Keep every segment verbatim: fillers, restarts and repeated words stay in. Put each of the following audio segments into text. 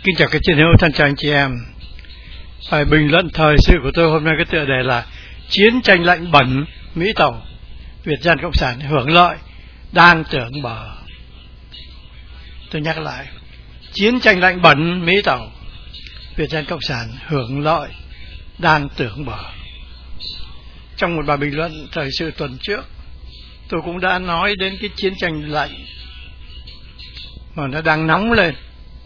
Kính chào các chiến hữu thân chào anh chị em. Bài bình luận thời sự của tôi hôm nay có tựa đề là Chiến tranh lạnh bẩn, Mỹ Tàu, Việt Dân Cộng sản hưởng lợi, đang tưởng bờ. Tôi nhắc lại, chiến tranh lạnh bẩn, Mỹ Tàu, Việt Dân Cộng sản hưởng lợi, đang tưởng bờ. Trong một bài bình luận thời sự tuần trước, tôi cũng đã nói đến cái chiến tranh lạnh mà nó đang nóng lên.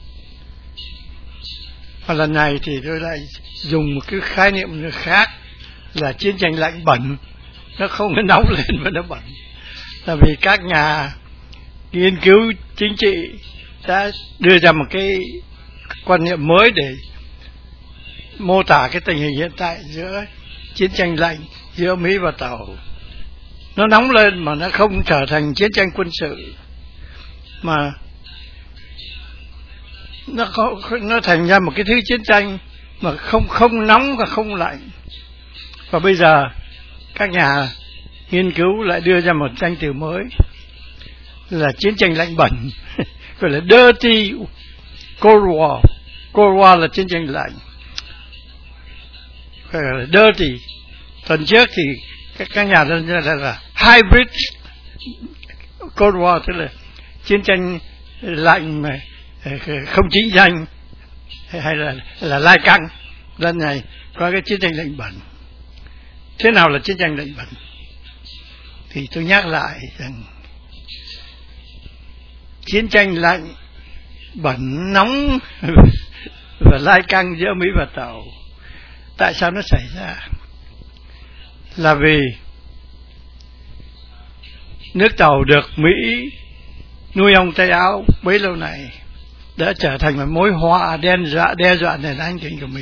Và lần này thì tôi lại dùng một cái khái niệm khác là chiến tranh lạnh bẩn. Nó không có nóng lên mà nó bẩn. Tại vì các nhà nghiên cứu chính trị đã đưa ra một cái quan niệm mới để mô tả cái tình hình hiện tại giữa chiến tranh lạnh giữa Mỹ và Tàu. Nó nóng lên mà nó không trở thành chiến tranh quân sự, mà nó nó thành ra một cái thứ chiến tranh mà không không nóng và không lạnh. Và bây giờ các nhà nghiên cứu lại đưa ra một danh từ mới là chiến tranh lạnh bẩn, gọi là dirty Cold War. Cold War là chiến tranh lạnh, gọi là dirty. Tuần trước thì các, các nhà đưa ra là, là hybrid Cold War, tức là chiến tranh lạnh mà không chính danh, hay là là lai căng. Lần này có cái chiến tranh lạnh bẩn. Thế nào là chiến tranh lạnh bẩn? Thì tôi nhắc lại rằng chiến tranh lạnh bẩn nóng và lai căng giữa Mỹ và Tàu, tại sao nó xảy ra? Là vì nước Tàu được Mỹ nuôi ông Tây Áo bấy lâu nay đã trở thành một mối họa đe dọa đe dọa nền an ninh của Mỹ.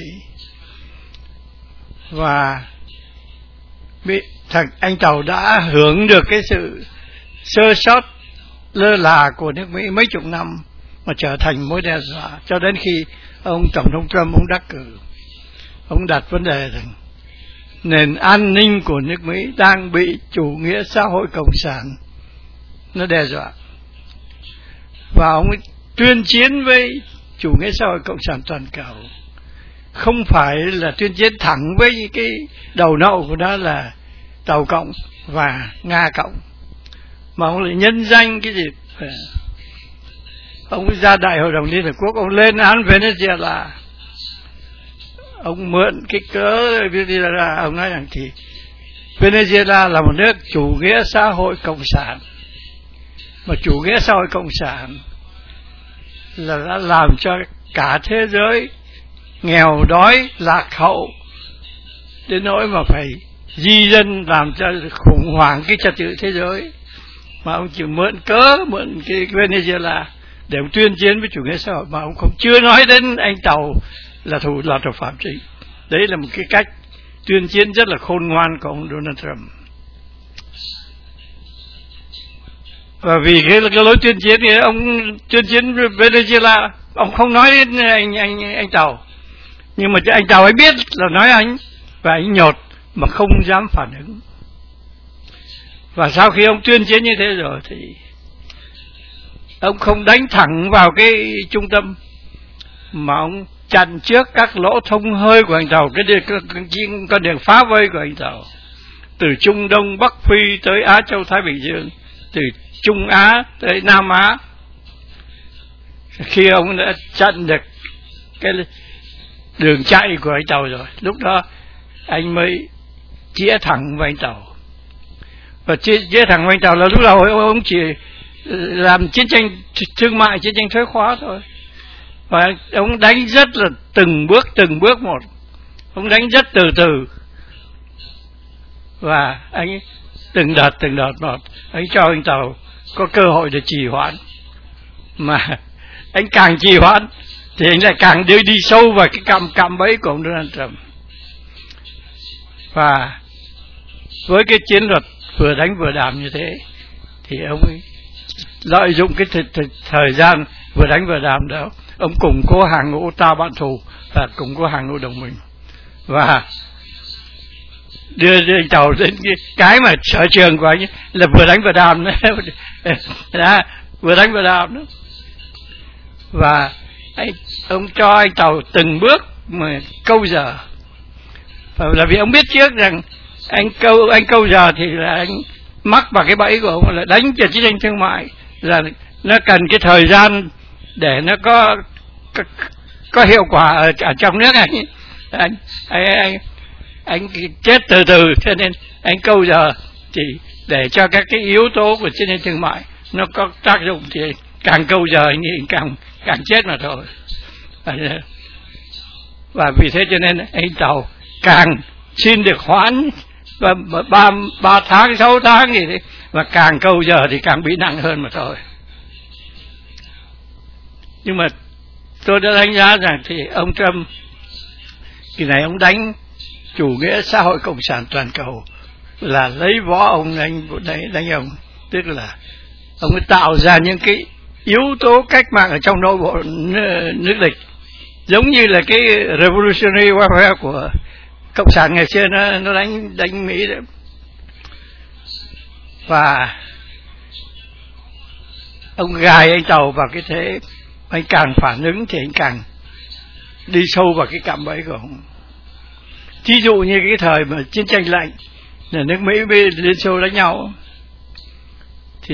Và Mỹ, thằng anh Tàu đã hưởng được cái sự sơ sót lơ là của nước Mỹ mấy chục năm mà trở thành mối đe dọa, cho đến khi ông Tổng thống Trump ông đắc cử, ông đặt vấn đề rằng nền an ninh của nước Mỹ đang bị chủ nghĩa xã hội cộng sản nó đe dọa, và ông ấy tuyên chiến với chủ nghĩa xã hội cộng sản toàn cầu. Không phải là tuyên chiến thẳng với cái đầu nậu của nó là Tàu Cộng và Nga Cộng, mà ông lại nhân danh cái gì, ông ra Đại hội đồng Liên Hợp Quốc, ông lên án Venezuela, ông mượn cái cớ Venezuela, ông nói rằng thì Venezuela là một nước chủ nghĩa xã hội cộng sản, mà chủ nghĩa xã hội cộng sản là đã làm cho cả thế giới nghèo đói lạc hậu đến nỗi mà phải di dân, làm cho khủng hoảng cái trật tự thế giới. Mà ông chỉ mượn cớ mượn cái Venezuela để ông tuyên chiến với chủ nghĩa xã hội, mà ông không chưa nói đến anh Tàu là thủ là tội phạm chính. Đấy là một cái cách tuyên chiến rất là khôn ngoan của ông Donald Trump. Và vì cái, cái lối tuyên chiến thì ông tuyên chiến với Venezuela, ông không nói đến anh anh anh Tàu, nhưng mà anh Tàu ấy biết là nói anh, và anh nhột mà không dám phản ứng. Và sau khi ông tuyên chiến như thế rồi thì ông không đánh thẳng vào cái trung tâm, mà ông chặn trước các lỗ thông hơi của anh Tàu, cái đường, con đường phá vây của anh Tàu, từ Trung Đông Bắc Phi tới Á Châu Thái Bình Dương, từ Trung Á tới Nam Á. Khi ông đã chặn được cái đường chạy của anh Tàu rồi, lúc đó anh mới chĩa thẳng vào anh Tàu. Và chĩa, chĩa thẳng vào anh Tàu là lúc đầu ông chỉ làm chiến tranh thương mại, chiến tranh thuế khóa thôi. Và ông đánh rất là từng bước từng bước một, ông đánh rất từ từ, và anh từng đợt từng đợt một, anh cho anh Tàu có cơ hội để trì hoãn. Mà anh càng trì hoãn thì anh lại càng đi, đi sâu vào cái cạm cạm bẫy của ông Donald Trump. Và với cái chiến thuật vừa đánh vừa đàm như thế thì ông ấy lợi dụng cái th th thời gian vừa đánh vừa đàm đó, ông củng cố hàng ngũ ta bạn thù và củng cố hàng ngũ đồng minh, và đưa, đưa anh Tàu đến cái, cái mà sở trường của anh ấy là vừa đánh vừa đàm đó. Vừa đánh vừa đàm đó. Và anh, ông cho anh Tàu từng bước mà câu giờ, và là vì ông biết trước rằng anh câu anh câu giờ thì là anh mắc vào cái bẫy của ông là đánh cho chiến tranh thương mại, là nó cần cái thời gian để nó có có, có hiệu quả ở, ở trong nước anh anh anh, anh anh chết từ từ, cho nên anh câu giờ thì để cho các cái yếu tố của chiến tranh thương mại nó có tác dụng, thì càng câu giờ thì càng càng chết mà thôi. Và vì thế cho nên anh Tàu càng xin được hoãn và ba ba tháng sáu tháng gì thế, và càng câu giờ thì càng bị nặng hơn mà thôi. Nhưng mà tôi đã đánh giá rằng thì ông Trump kỳ này ông đánh chủ nghĩa xã hội cộng sản toàn cầu là lấy võ ông đánh đánh, đánh ông, tức là ông ấy tạo ra những cái yếu tố cách mạng ở trong nội bộ nước địch, giống như là cái revolutionary warfare của cộng sản ngày xưa nó nó đánh đánh Mỹ đấy. Và ông gài anh Tàu vào cái thế, anh càng phản ứng thì anh càng đi sâu vào cái cạm bẫy của ông. Ví dụ như cái thời mà chiến tranh lạnh là nước Mỹ với Liên Xô đánh nhau, thì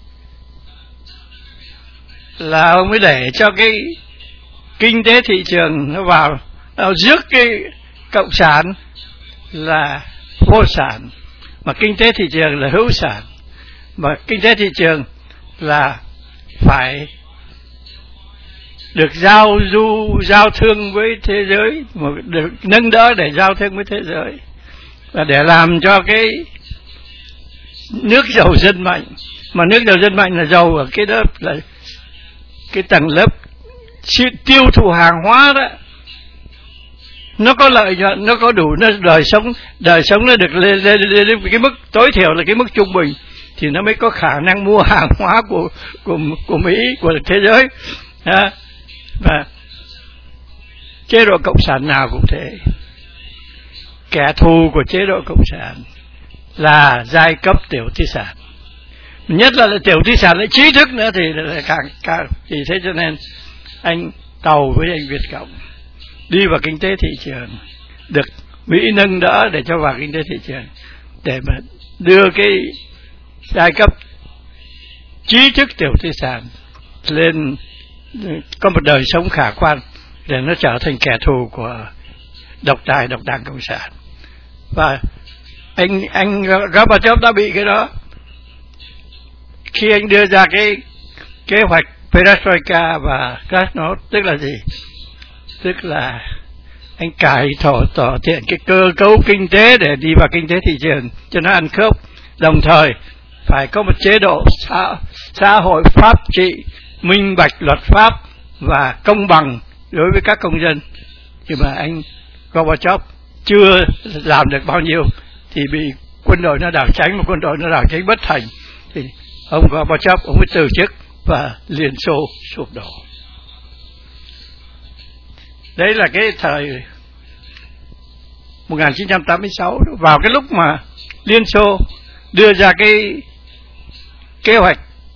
là ông mới để cho cái kinh tế thị trường nó vào, nó rước cái cộng sản là vô sản, mà kinh tế thị trường là hữu sản, mà kinh tế thị trường là phải được giao du giao thương với thế giới, mà được nâng đỡ để giao thương với thế giới, và để làm cho cái nước giàu dân mạnh. Mà nước giàu dân mạnh là giàu ở cái đó là cái tầng lớp tiêu thụ hàng hóa đó, nó có lợi nhuận, nó có đủ, nó đời sống đời sống nó được lên, lên, lên, lên cái mức tối thiểu là cái mức trung bình, thì nó mới có khả năng mua hàng hóa của của của Mỹ, của thế giới. À, và chế độ cộng sản nào cũng thế, kẻ thù của chế độ cộng sản là giai cấp tiểu tư sản, nhất là, là tiểu tư sản lại trí thức nữa thì là càng càng thì thế cho nên anh Tàu với anh Việt Cộng đi vào kinh tế thị trường, được Mỹ nâng đỡ để cho vào kinh tế thị trường, để mà đưa cái giai cấp trí thức tiểu tư sản lên có một đời sống khả quan, để nó trở thành kẻ thù của độc tài độc đảng cộng sản. Và anh anh Gorbachev đã bị cái đó khi anh đưa ra cái kế hoạch Perestroika và Glasnost, tức là gì? Tức là anh cải thổ tỏ thiện cái cơ cấu kinh tế để đi vào kinh tế thị trường cho nó ăn khớp, đồng thời phải có một chế độ xã, xã hội pháp trị minh bạch, luật pháp và công bằng đối với các công dân. Nhưng mà anh Gorbachev chưa làm được bao nhiêu thì bị quân đội nó đảo tránh, mà quân đội nó đảo tránh bất thành, thì ông Gorbachev ông mới từ chức và Liên Xô sụp đổ. Đấy là cái thời một nghìn chín trăm tám mươi sáu, vào cái lúc mà Liên Xô đưa ra cái kế hoạch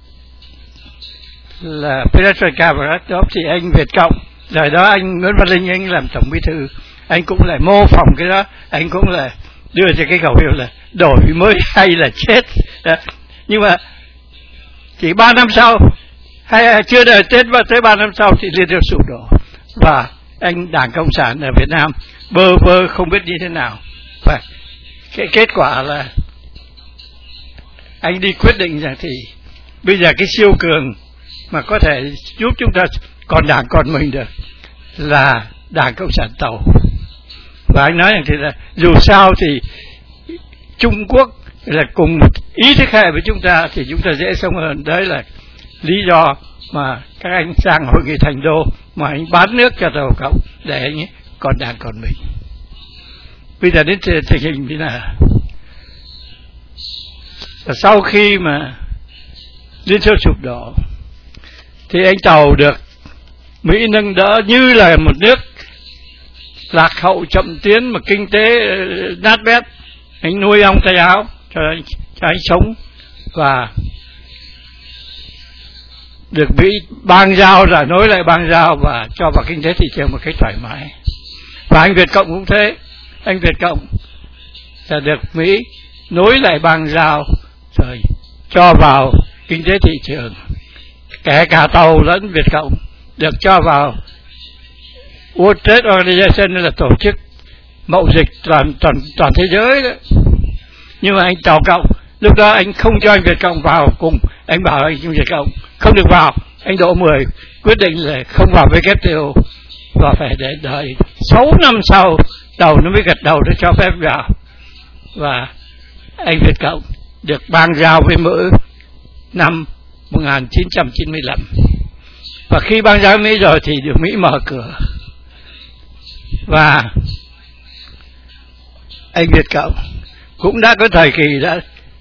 là Perestroika và Glasnost, thì anh Việt Cộng, rồi đó anh Nguyễn Văn Linh anh làm tổng bí thư, anh cũng lại mô phỏng cái đó, anh cũng là đưa ra cái khẩu hiệu là đổi mới hay là chết. Đó. Nhưng mà chỉ ba năm sau, hay chưa đợi Tết và tới ba năm sau thì Liên Xô sụp đổ, và anh Đảng Cộng sản ở Việt Nam bơ vơ không biết như thế nào. Và cái kết quả là anh đi quyết định rằng thì bây giờ cái siêu cường mà có thể giúp chúng ta còn đảng còn mình được là Đảng Cộng sản Tàu. Và anh nói rằng thì là dù sao thì Trung Quốc là cùng một ý thức hệ với chúng ta thì chúng ta dễ sống hơn. Đấy là lý do mà các anh sang hội nghị Thành Đô mà anh bán nước cho Tàu Cộng để anh ấy còn đảng còn mình. Bây giờ đến tình hình thế nào? Và sau khi mà Liên Xô sụp đổ thì anh Tàu được Mỹ nâng đỡ như là một nước lạc hậu chậm tiến mà kinh tế nát bét. Anh nuôi ong tay áo cho anh, cho anh sống, và được Mỹ bang giao ra nối lại bang giao và cho vào kinh tế thị trường một cách thoải mái. Và anh Việt Cộng cũng thế, anh Việt Cộng là được Mỹ nối lại bang giao rồi cho vào kinh tế thị trường, kể cả tàu lẫn Việt Cộng được cho vào World Trade Organization, là tổ chức mậu dịch toàn toàn toàn thế giới đó. Nhưng mà anh Tàu Cộng lúc đó anh không cho anh Việt Cộng vào cùng, anh bảo anh Việt Cộng không được vào, anh Đỗ Mười quyết định là không vào vê kép tê o và phải để đợi sáu năm sau đầu nó mới gật đầu để cho phép vào. Và anh Việt Cộng được bang giao với Mỹ năm một nghìn chín trăm chín mươi lăm, và khi bang giao Mỹ rồi thì được Mỹ mở cửa. Và anh Việt Cộng cũng đã có thời kỳ đã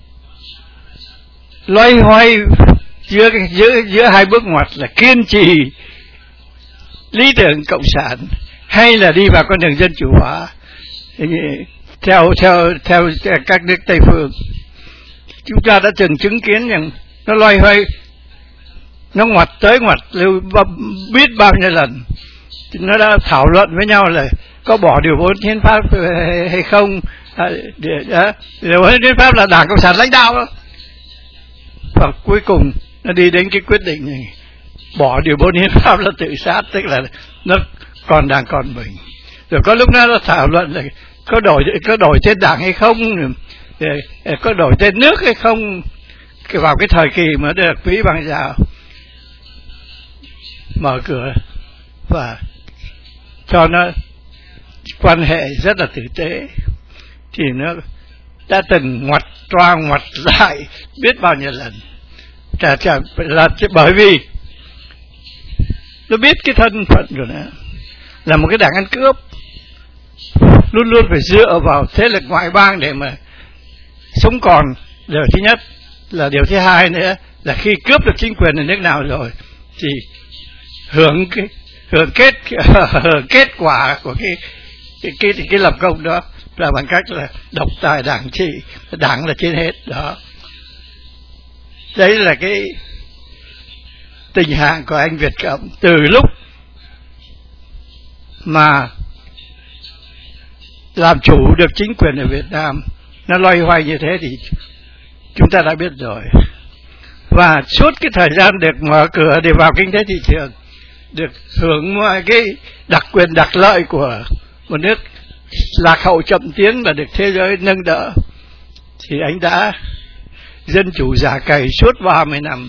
loay hoay giữa, giữa, giữa hai bước ngoặt là kiên trì lý tưởng cộng sản hay là đi vào con đường dân chủ hóa theo theo theo các nước Tây phương. Chúng ta đã từng chứng kiến rằng nó loay hoay, nó ngoặt tới ngoặt lưu biết bao nhiêu lần. Nó đã thảo luận với nhau là có bỏ điều bốn hiến pháp hay không. À, đó. Điều bốn hiến pháp là Đảng Cộng sản lãnh đạo đó. Và cuối cùng nó đi đến cái quyết định này, bỏ điều bốn hiến pháp là tự sát, tức là nó còn đang còn mình. Rồi có lúc nó thảo luận là có đổi có đổi tên đảng hay không, có đổi tên nước hay không, vào cái thời kỳ mà được Mỹ bang giao mở cửa và cho nó quan hệ rất là tử tế, thì nó đã từng ngoặt toa ngoặt lại biết bao nhiêu lần. Chả, chả, là bởi vì nó biết cái thân phận của nó là một cái đảng ăn cướp, luôn luôn phải dựa vào thế lực ngoại bang để mà sống còn. Điều thứ nhất là điều thứ hai nữa là khi cướp được chính quyền ở nước nào rồi thì hưởng cái hưởng kết hưởng kết quả của cái cái cái, cái, cái lập công đó là bằng cách là độc tài đảng trị, đảng là trên hết đó. Đấy là cái tình trạng của anh Việt Cộng từ lúc mà làm chủ được chính quyền ở Việt Nam. Nó loay hoay như thế thì chúng ta đã biết rồi. Và suốt cái thời gian được mở cửa để vào kinh tế thị trường, được hưởng mọi cái đặc quyền đặc lợi của một nước lạc hậu chậm tiến và được thế giới nâng đỡ, thì anh đã dân chủ giả cày suốt ba mươi năm.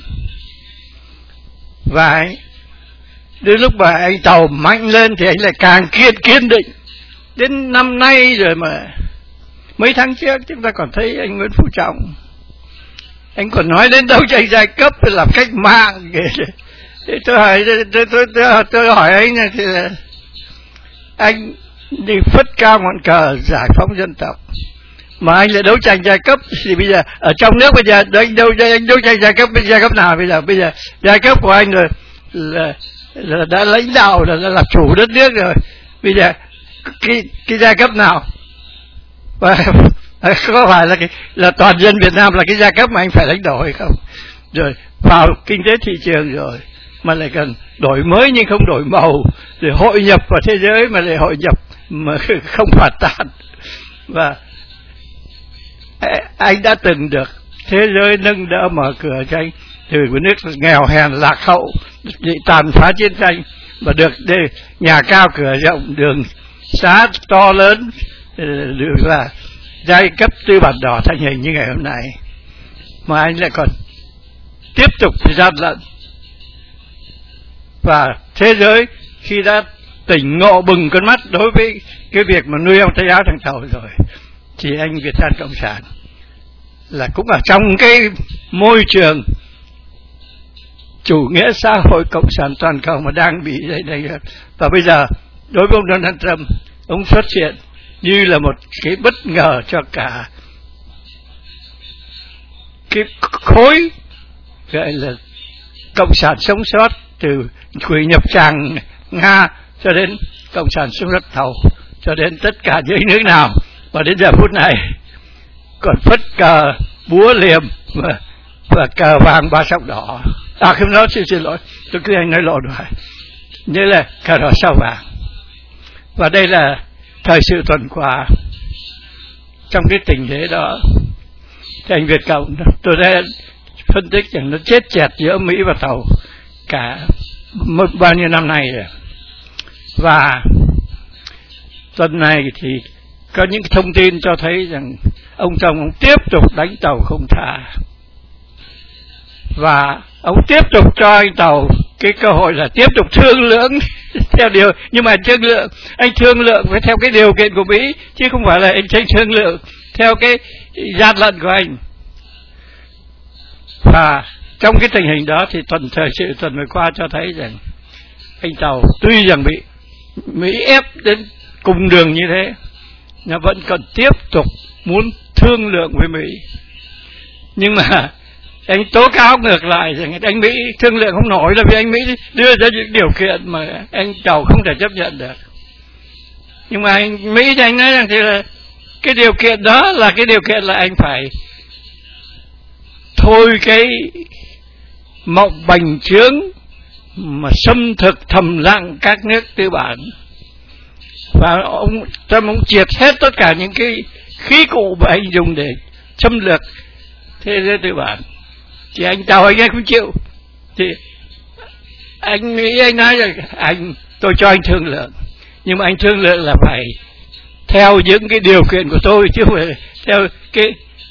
Và anh, đến lúc mà anh Tàu mạnh lên thì anh lại càng kiên kiên định. Đến năm nay rồi mà mấy tháng trước chúng ta còn thấy anh Nguyễn Phú Trọng, anh còn nói đến đấu tranh giai cấp làm cách mạng. Thế tôi hỏi tôi, tôi, tôi, tôi hỏi anh này, thì là anh đi phất cao ngọn cờ giải phóng dân tộc mà anh lại đấu tranh giai cấp, thì bây giờ ở trong nước bây giờ anh đấu anh đấu tranh giai cấp, giai cấp nào bây giờ? Bây giờ giai cấp của anh rồi là, là đã lãnh đạo, là, là làm chủ đất nước rồi. Bây giờ cái cái giai cấp nào? Và có phải là cái, là toàn dân Việt Nam là cái giai cấp mà anh phải lãnh đạo hay không? Rồi vào kinh tế thị trường rồi mà lại cần đổi mới nhưng không đổi màu, rồi hội nhập vào thế giới mà lại hội nhập mà không phạt tàn. Và anh đã từng được thế giới nâng đỡ mở cửa cho anh từ một nước nghèo hèn lạc hậu bị tàn phá chiến tranh mà được đây nhà cao cửa rộng, đường xá to lớn, được là giai cấp tư bản đỏ thành hình như ngày hôm nay. Mà anh lại còn tiếp tục gian lận. Và thế giới khi đã tỉnh ngộ bừng con mắt đối với cái việc mà nuôi ông Tây Áo thằng Tàu rồi, thì anh Việt Nam Cộng sản là cũng ở trong cái môi trường chủ nghĩa xã hội cộng sản toàn cầu mà đang bị đây đây. Và bây giờ đối với ông Donald Trump, ông xuất hiện như là một cái bất ngờ cho cả cái khối gọi là cộng sản sống sót, từ quỹ nhập tràng Nga cho đến cộng sản sống sót Tàu, cho đến tất cả những nước nào và đến giờ phút này còn phất cờ búa liềm và, và cờ vàng ba sọc đỏ. À không nói, xin, xin lỗi, tôi cứ anh nói lộn rồi. Như là cờ đỏ sao vàng. Và đây là thời sự tuần qua. Trong cái tình thế đó, thì anh Việt Cộng, tôi đã phân tích rằng nó chết chẹt giữa Mỹ và Tàu cả bao nhiêu năm nay rồi. Và tuần này thì có những thông tin cho thấy rằng ông Trump ông tiếp tục đánh Tàu không tha. Và ông tiếp tục cho anh Tàu cái cơ hội là tiếp tục thương lượng theo điều, nhưng mà thương lượng, anh thương lượng phải theo cái điều kiện của Mỹ, chứ không phải là anh thương lượng theo cái gian lận của anh. Và trong cái tình hình đó thì tuần thời sự tuần vừa qua cho thấy rằng anh Tàu tuy rằng bị Mỹ ép đến cùng đường như thế, nó vẫn còn tiếp tục muốn thương lượng với Mỹ. Nhưng mà anh tố cáo ngược lại rằng anh Mỹ thương lượng không nổi là vì anh Mỹ đưa ra những điều kiện mà anh Tàu không thể chấp nhận được. Nhưng mà anh Mỹ thì anh nói rằng thì là cái điều kiện đó là cái điều kiện là anh phải thôi cái mộng bành trướng mà xâm thực thầm lặng các nước tư bản, và ông Trump ông triệt hết tất cả những cái khí cụ mà anh dùng để xâm lược thế giới tư bản. Thì anh Tàu anh ấy không chịu, thì anh nghĩ anh nói rằng anh tôi cho anh thương lượng, nhưng mà anh thương lượng là phải theo những cái điều kiện của tôi, chứ không phải theo cái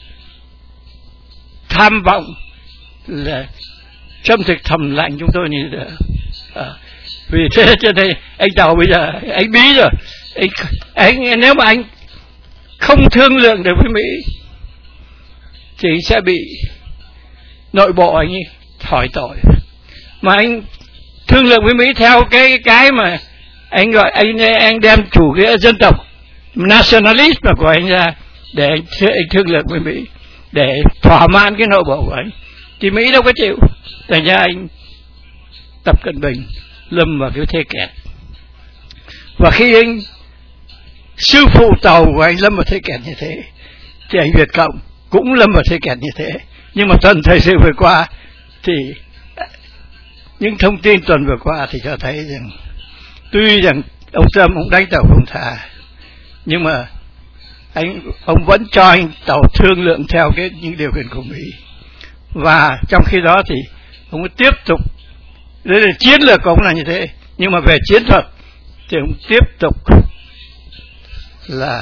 tham vọng là xâm thực thầm lặng chúng tôi như thế. À, vì thế cho nên anh Tàu bây giờ anh bí rồi, anh, anh nếu mà anh không thương lượng được với Mỹ thì sẽ bị nội bộ anh ấy hỏi tội. Mà anh thương lượng với Mỹ theo cái cái mà anh gọi anh anh đem chủ nghĩa dân tộc nationalist mà của anh ra để anh, anh thương lượng với Mỹ để thỏa mãn cái nội bộ của anh, thì Mỹ đâu có chịu. Thành ra anh Tập Cận Bình lâm vào cái thế kẹt. Và khi anh sư phụ Tàu của anh lâm vào thế kẹt như thế, thì anh Việt Cộng cũng lâm vào thế kẹt như thế. Nhưng mà tuần thời sự vừa qua thì những thông tin tuần vừa qua thì cho thấy rằng tuy rằng ông Trump ông đánh Tàu không tha, nhưng mà anh ông vẫn cho anh Tàu thương lượng theo cái những điều kiện của Mỹ. Và trong khi đó thì ông tiếp tục, đây là chiến lược của ông là như thế, nhưng mà về chiến thuật thì ông tiếp tục là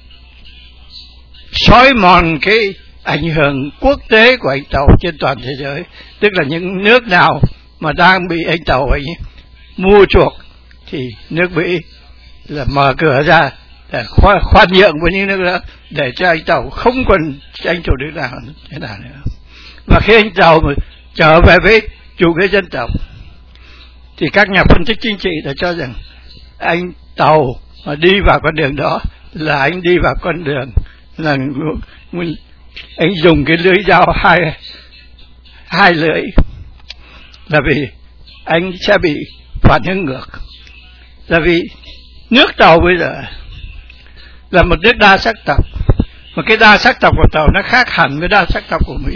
xói mòn cái ảnh hưởng quốc tế của anh Tàu trên toàn thế giới. Tức là những nước nào mà đang bị anh Tàu ấy mua chuộc thì nước Mỹ là mở cửa ra để khoan, khoan nhượng với những nước đó, để cho anh Tàu không còn tranh chủ nước nào thế nào nữa. Và khi anh Tàu mà trở về với chủ nghĩa dân tộc thì các nhà phân tích chính trị đã cho rằng anh Tàu mà đi vào con đường đó là anh đi vào con đường là anh dùng cái lưỡi dao hai hai lưỡi, là vì anh sẽ bị phản ứng ngược. Là vì nước Tàu bây giờ là một nước đa sắc tộc, mà cái đa sắc tộc của Tàu nó khác hẳn với đa sắc tộc của Mỹ.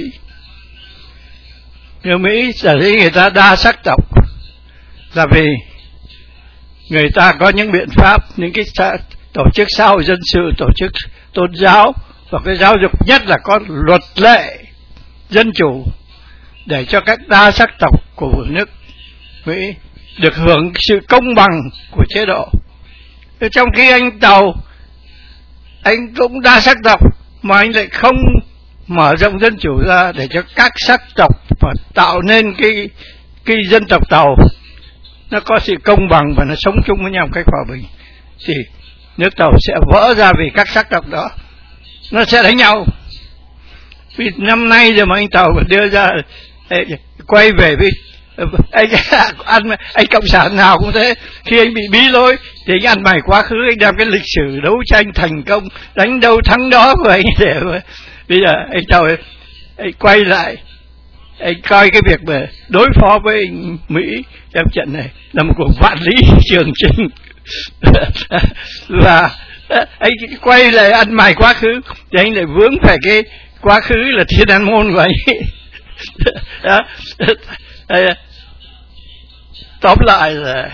Người Mỹ sở dĩ người ta đa sắc tộc là vì người ta có những biện pháp, những cái tổ chức xã hội dân sự, tổ chức tôn giáo, và cái giáo dục nhất là có luật lệ dân chủ để cho các đa sắc tộc của nước Mỹ được hưởng sự công bằng của chế độ. Trong khi anh Tàu anh cũng đa sắc tộc mà anh lại không mở rộng dân chủ ra để cho các sắc tộc và tạo nên cái cái dân tộc Tàu nó có sự công bằng và nó sống chung với nhau một cách hòa bình, thì nước Tàu sẽ vỡ ra vì các sắc tộc đó nó sẽ đánh nhau. Vì năm nay rồi mà anh Tàu đưa ra quay về với anh ăn anh cộng sản nào cũng thế, khi anh bị bí lối thì anh ăn mày quá khứ, anh đem cái lịch sử đấu tranh thành công đánh đâu thắng đó của anh để mà bây giờ anh Tàu anh quay lại anh coi cái việc mà đối phó với anh Mỹ trong trận này là một cuộc vạn lý trường chinh. Và anh quay lại ăn mày quá khứ thì anh lại vướng phải cái quá khứ là Thiên An Môn của anh. Đó. Tóm lại là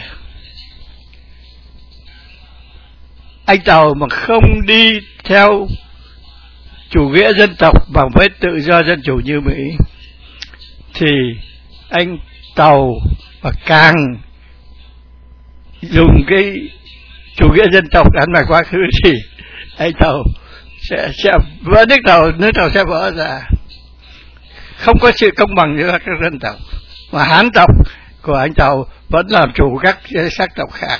anh Tàu mà không đi theo chủ nghĩa dân tộc bằng với tự do dân chủ như Mỹ thì anh Tàu mà càng dùng cái chủ nghĩa dân tộc đánh vào quá khứ thì anh Tàu sẽ, sẽ vỡ nước Tàu, nước Tàu sẽ vỡ ra. Không có sự công bằng giữa các dân tộc, mà Hán tộc của anh Tàu vẫn làm chủ các sắc tộc khác.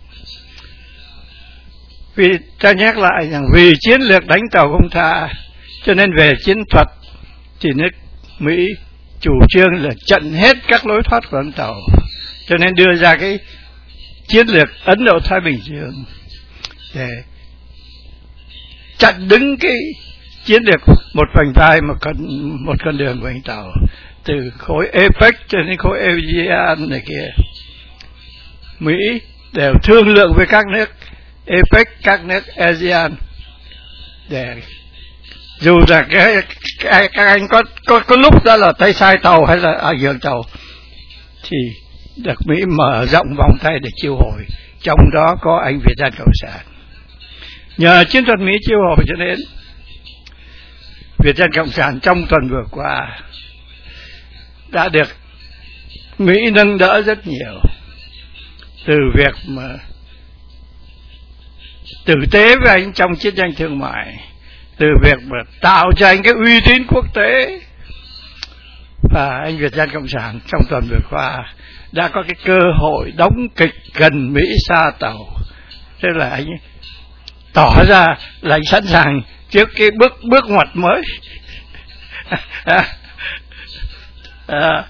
Vì ta nhắc lại rằng vì chiến lược đánh Tàu không tha, cho nên về chiến thuật thì nước Mỹ chủ trương là chặn hết các lối thoát của anh Tàu, cho nên đưa ra cái chiến lược Ấn Độ Thái Bình Dương để chặn đứng cái chiến lược một vành vai một con một con đường của anh Tàu, từ khối a pếch cho đến khối a sê an này kia. Mỹ đều thương lượng với các nước a pếch, các nước a sê an để dù là cái, cái các anh có có có lúc đó là tay sai Tàu hay là ảnh hưởng Tàu thì được Mỹ mở rộng vòng tay để chiêu hồi, trong đó có anh Việt Nam Cộng sản. Nhờ chiến thuật Mỹ chiêu hồi cho nên Việt Nam Cộng sản trong tuần vừa qua đã được Mỹ nâng đỡ rất nhiều, từ việc mà tử tế với anh trong chiến tranh thương mại, từ việc mà tạo cho anh cái uy tín quốc tế. Và anh Việt Nam Cộng sản trong tuần vừa qua đã có cái cơ hội đóng kịch gần Mỹ xa Tàu, thế là anh tỏ ra là anh sẵn sàng trước cái bước bước ngoặt mới. à, à,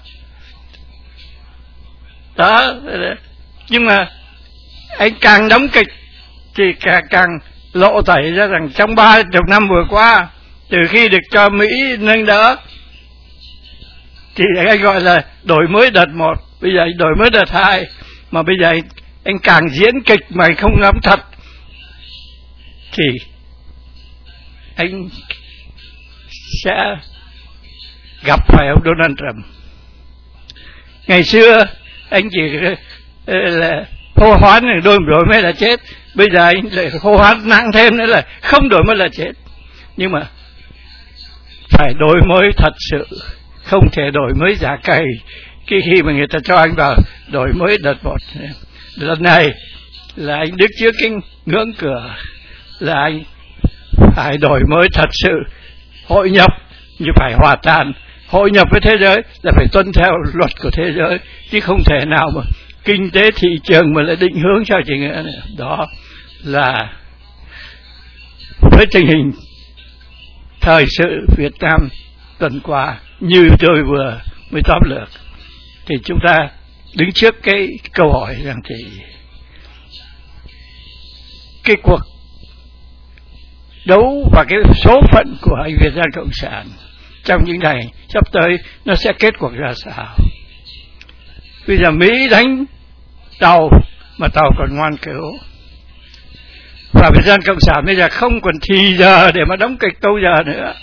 đó, nhưng mà anh càng đóng kịch thì càng, càng lộ tẩy ra rằng trong ba chục năm vừa qua, từ khi được cho Mỹ nâng đỡ thì anh gọi là đổi mới đợt một, bây giờ anh đổi mới đợt hai, mà bây giờ anh, anh càng diễn kịch mà anh không nắm thật thì anh sẽ gặp phải ông Donald Trump. Ngày xưa anh chỉ là hô hoán đôi đổi mới là chết, bây giờ anh lại hô hoán nặng thêm nữa là không đổi mới là chết. Nhưng mà phải đổi mới thật sự, không thể đổi mới giả cày cái khi mà người ta cho anh vào đổi mới đợt một. Lần này là anh đứng trước cái ngưỡng cửa, là anh phải đổi mới thật sự, hội nhập như phải hòa tan, hội nhập với thế giới là phải tuân theo luật của thế giới, chứ không thể nào mà kinh tế thị trường mà lại định hướng cho chị nghĩa này. Đó là với tình hình thời sự Việt Nam tuần qua như tôi vừa mới tóm lược, thì chúng ta đứng trước cái câu hỏi rằng thì cái cuộc đấu và cái số phận của anh Việt Nam Cộng sản trong những ngày sắp tới nó sẽ kết cuộc ra sao. Bây giờ Mỹ đánh Tàu mà Tàu còn ngoan cứu, và Việt Nam Cộng sản bây giờ không còn thì giờ để mà đóng kịch câu giờ nữa,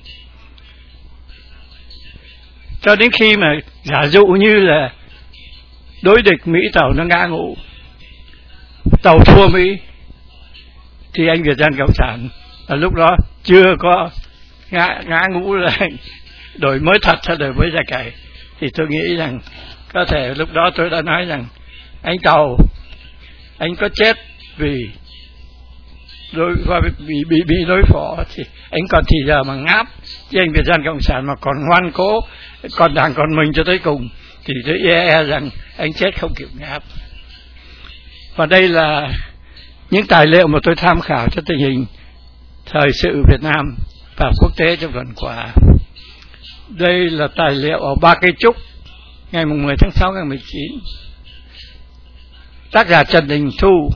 cho đến khi mà giả dụ như là đối địch Mỹ Tàu nó ngã ngũ, Tàu thua Mỹ, thì anh Việt Nam Cộng sản ở lúc đó chưa có ngã, ngã ngũ là đổi mới thật hay đổi mới ra cày, thì tôi nghĩ rằng có thể lúc đó tôi đã nói rằng anh Tàu anh có chết vì đối bị bị bị đối phó thì anh còn thì giờ mà ngáp, chứ anh Việt Nam Cộng sản mà còn ngoan cố, còn đảng còn mình cho tới cùng thì tôi e, e rằng anh chết không kịp ngáp. Và đây là những tài liệu mà tôi tham khảo cho tình hình thời sự Việt Nam và quốc tế trong tuần qua. Đây là tài liệu ở Ba Cây Trúc ngày mười tháng sáu năm mười chín, tác giả Trần Đình Thu.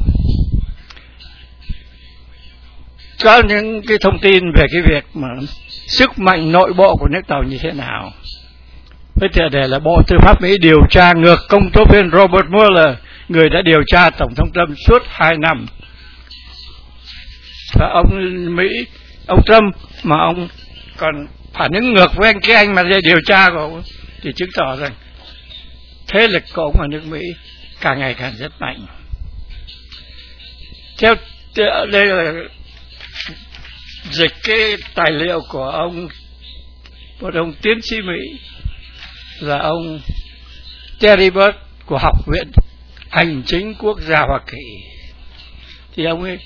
Có những cái thông tin về cái việc mà sức mạnh nội bộ của nước Tàu như thế nào. Với tựa đề là Bộ Tư pháp Mỹ điều tra ngược công tố viên Robert Mueller, người đã điều tra Tổng thống Trump suốt hai năm. Và ông Mỹ, ông Trump mà ông còn phản ứng ngược với anh cái anh mà điều tra của ông, thì chứng tỏ rằng thế lực của ông ở nước Mỹ càng ngày càng rất mạnh. Theo đây là dịch cái tài liệu của ông một ông tiến sĩ Mỹ là ông Terry Burt của Học viện Hành chính Quốc gia Hoa Kỳ. Thì ông ấy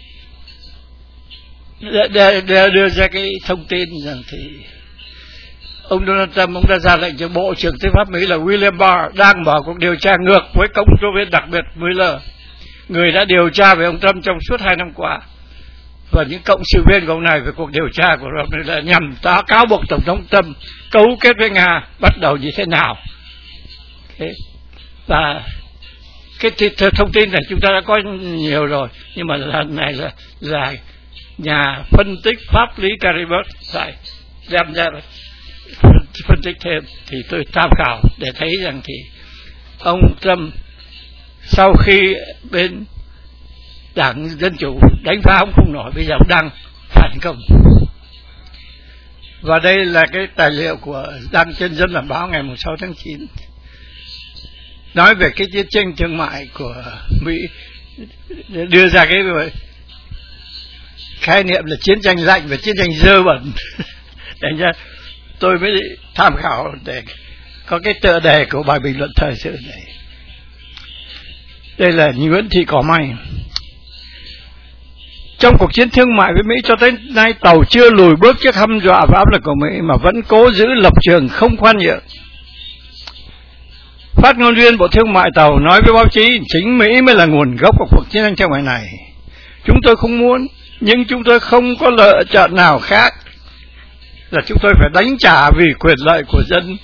để, để đưa ra cái thông tin rằng thì ông Donald Trump ông đã ra lệnh cho Bộ trưởng Tư pháp Mỹ là William Barr đang mở cuộc điều tra ngược với công tố viên đặc biệt Mueller, người đã điều tra về ông Trump trong suốt hai năm qua, và những cộng sự viên của ông này về cuộc điều tra của ông là nhằm tá cáo buộc Tổng thống Trump cấu kết với Nga bắt đầu như thế nào. Thế. Và cái thông tin này chúng ta đã có nhiều rồi, nhưng mà lần này là, là nhà phân tích pháp lý Terry Burt phải đem ra phân tích thêm, thì tôi tham khảo để thấy rằng thì ông Trump sau khi bên Đảng Dân Chủ đánh phá ông không nổi, bây giờ ông đang phản công. Và đây là cái tài liệu của đăng trên Dân Làm Báo ngày sáu tháng chín, nói về cái chiến tranh thương mại của Mỹ, đưa ra cái khái niệm là chiến tranh lạnh và chiến tranh dơ bẩn. Thành ra tôi mới tham khảo để có cái tựa đề của bài bình luận thời sự này. Đây là Nguyễn Thị Cỏ May. Trong cuộc chiến thương mại với Mỹ cho tới nay, Tàu chưa lùi bước trước hăm dọa và áp lực của Mỹ mà vẫn cố giữ lập trường không khoan nhượng. Phát ngôn viên Bộ Thương mại Tàu nói với báo chí chính Mỹ mới là nguồn gốc của cuộc chiến tranh thương mại này. Chúng tôi không muốn, nhưng chúng tôi không có lựa chọn nào khác là chúng tôi phải đánh trả vì quyền lợi của dân.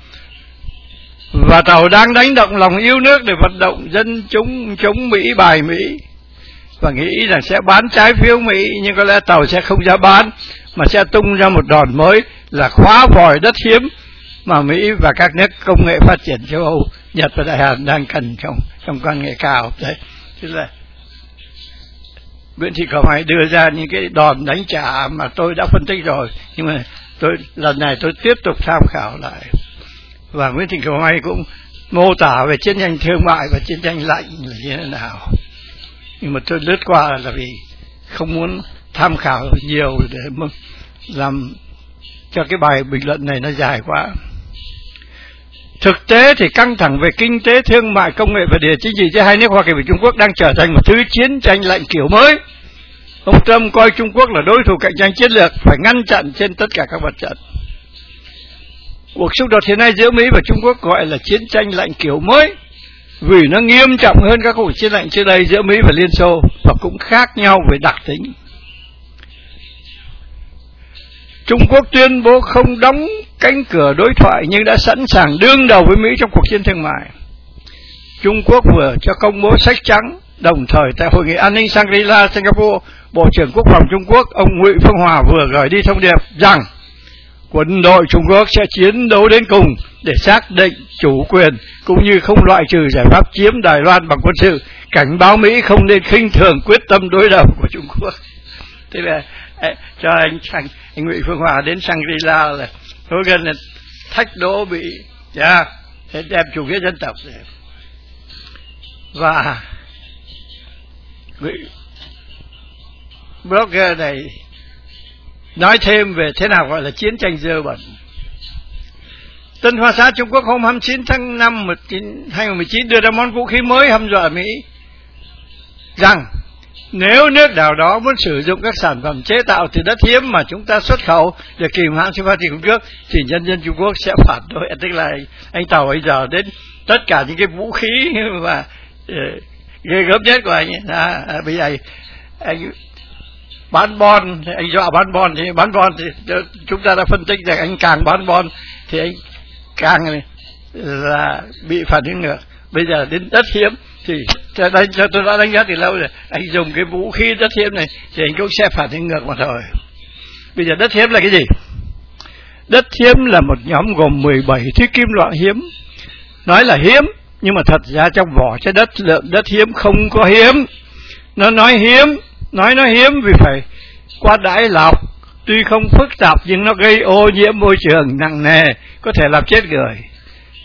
Và Tàu đang đánh động lòng yêu nước để vận động dân chúng chống Mỹ, bài Mỹ, và nghĩ rằng sẽ bán trái phiếu Mỹ, nhưng có lẽ Tàu sẽ không ra bán mà sẽ tung ra một đòn mới là khóa vòi đất hiếm mà Mỹ và các nước công nghệ phát triển châu Âu, Nhật và Đại Hàn đang cần trong trong công nghệ cao. Đấy, tức là Nguyễn Thị Cẩm Hải đưa ra những cái đòn đánh trả mà tôi đã phân tích rồi, nhưng mà tôi lần này tôi tiếp tục tham khảo lại. Và Nguyễn Thị Cẩm Hải cũng mô tả về chiến tranh thương mại và chiến tranh lạnh là như thế nào, nhưng mà tôi lướt qua là vì không muốn tham khảo nhiều để làm cho cái bài bình luận này nó dài quá. Thực tế thì căng thẳng về kinh tế, thương mại, công nghệ và địa chính trị giữa hai nước Hoa Kỳ và Trung Quốc đang trở thành một thứ chiến tranh lạnh kiểu mới. Ông Trump coi Trung Quốc là đối thủ cạnh tranh chiến lược, phải ngăn chặn trên tất cả các mặt trận. Cuộc xung đột hiện nay giữa Mỹ và Trung Quốc gọi là chiến tranh lạnh kiểu mới, vì nó nghiêm trọng hơn các cuộc chiến lạnh trước đây giữa Mỹ và Liên Xô, và cũng khác nhau về đặc tính. Trung Quốc tuyên bố không đóng cánh cửa đối thoại nhưng đã sẵn sàng đương đầu với Mỹ trong cuộc chiến thương mại. Trung Quốc vừa cho công bố sách trắng, đồng thời tại Hội nghị An ninh Shangri-La, Singapore, Bộ trưởng Quốc phòng Trung Quốc, ông Ngụy Phương Hòa vừa gửi đi thông điệp rằng quân đội Trung Quốc sẽ chiến đấu đến cùng để xác định chủ quyền, cũng như không loại trừ giải pháp chiếm Đài Loan bằng quân sự, cảnh báo Mỹ không nên khinh thường quyết tâm đối đầu của Trung Quốc. Thế là cho anh anh, anh Ngụy Phương Hòa đến Shangri-La là tôi gần là thách đố bị yeah, đem chủ nghĩa dân tộc này. Và blogger này nói thêm về thế nào gọi là chiến tranh dơ bẩn. Tân Hoa Xã Trung Quốc hôm hai mươi chín tháng năm năm hai nghìn không trăm mười chín đưa ra món vũ khí mới hăm dọa Mỹ rằng nếu nước nào đó muốn sử dụng các sản phẩm chế tạo từ đất hiếm mà chúng ta xuất khẩu để kìm hãm sự phát triển của Trung Quốc, thì nhân dân Trung Quốc sẽ phản đối. Tức là anh Tàu bây giờ đến tất cả những cái vũ khí mà uh, ghê gớm nhất của anh ấy. À, à, bây giờ anh bán bon, anh dọa bán bon, thì bán bon thì chúng ta đã phân tích rằng anh càng bán bon thì anh càng là bị phản ứng ngược. Bây giờ đến đất hiếm thì đánh, tôi đã đánh giá từ lâu rồi, anh dùng cái vũ khí đất hiếm này thì anh cũng sẽ phản ứng ngược mà thôi. Bây giờ đất hiếm là cái gì? Đất hiếm là một nhóm gồm mười bảy thứ kim loại hiếm. Nói là hiếm, nhưng mà thật ra trong vỏ trái đất, lượng đất hiếm không có hiếm. Nó nói hiếm, nói nó hiếm vì phải qua đãi lọc, tuy không phức tạp nhưng nó gây ô nhiễm môi trường nặng nề, có thể làm chết người.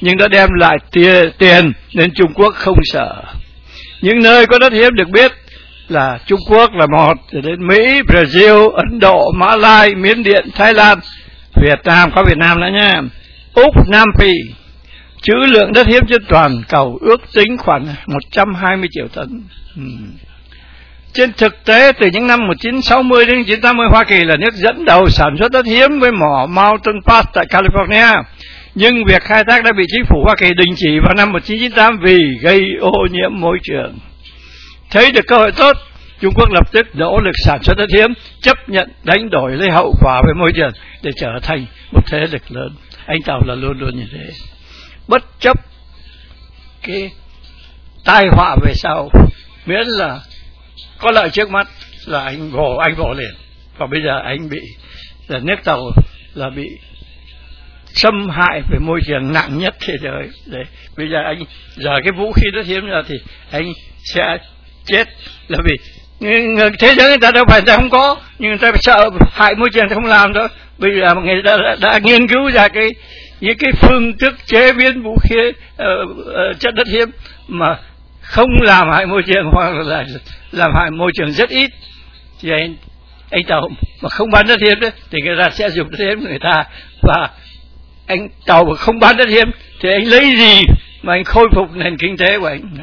nhưng đã đem lại tiền, tiền nên Trung Quốc không sợ. Những nơi có đất hiếm được biết là Trung Quốc là một, rồi đến Mỹ, Brazil, Ấn Độ, Mã Lai, Miến Điện, Thái Lan, Việt Nam, có Việt Nam nữa nha, Úc, Nam Phi. Trữ lượng đất hiếm trên toàn cầu ước tính khoảng một trăm hai mươi triệu tấn. Hmm. Trên thực tế, từ những năm một nghìn chín trăm sáu mươi đến một nghìn chín trăm tám mươi, Hoa Kỳ là nước dẫn đầu sản xuất đất hiếm với mỏ Mountain Pass tại California. Nhưng việc khai thác đã bị chính phủ Hoa Kỳ đình chỉ vào năm một nghìn chín trăm chín mươi tám vì gây ô nhiễm môi trường. Thấy được cơ hội tốt, Trung Quốc lập tức nỗ lực sản xuất đất hiếm, chấp nhận đánh đổi lấy hậu quả về môi trường để trở thành một thế lực lớn. Anh Tàu là luôn luôn như thế. Bất chấp cái tai họa về sau, miễn là có lợi trước mắt là anh vồ anh vồ liền. Còn bây giờ anh bị là nước Tàu là bị xâm hại về môi trường nặng nhất thế giới. Đấy, bây giờ anh giờ cái vũ khí đất hiếm ra thì anh sẽ chết, là vì thế giới người ta đâu phải người ta không có, nhưng người ta sợ hại môi trường thì không làm đâu. Bây giờ người ta đã, đã nghiên cứu ra cái những cái phương thức chế biến vũ khí uh, uh, chất đất hiếm mà không làm hại môi trường hoặc là làm hại môi trường rất ít. Thì anh anh Tàu mà không bán đất hiếm đấy thì người ta sẽ dùng đất hiếm người ta, và anh Tàu mà không bán đất hiếm thì anh lấy gì mà anh khôi phục nền kinh tế của anh.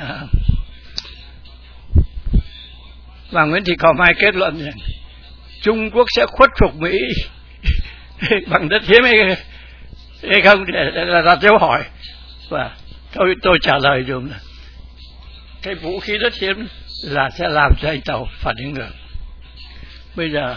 Và Nguyễn Thị Khò Mai kết luận rằng Trung Quốc sẽ khuất phục Mỹ bằng đất hiếm hay, hay không, để, để là đặt dấu hỏi. Và tôi tôi trả lời dùm là cái vũ khí đất hiếm là sẽ làm cho anh Tàu phản ứng ngược. Bây giờ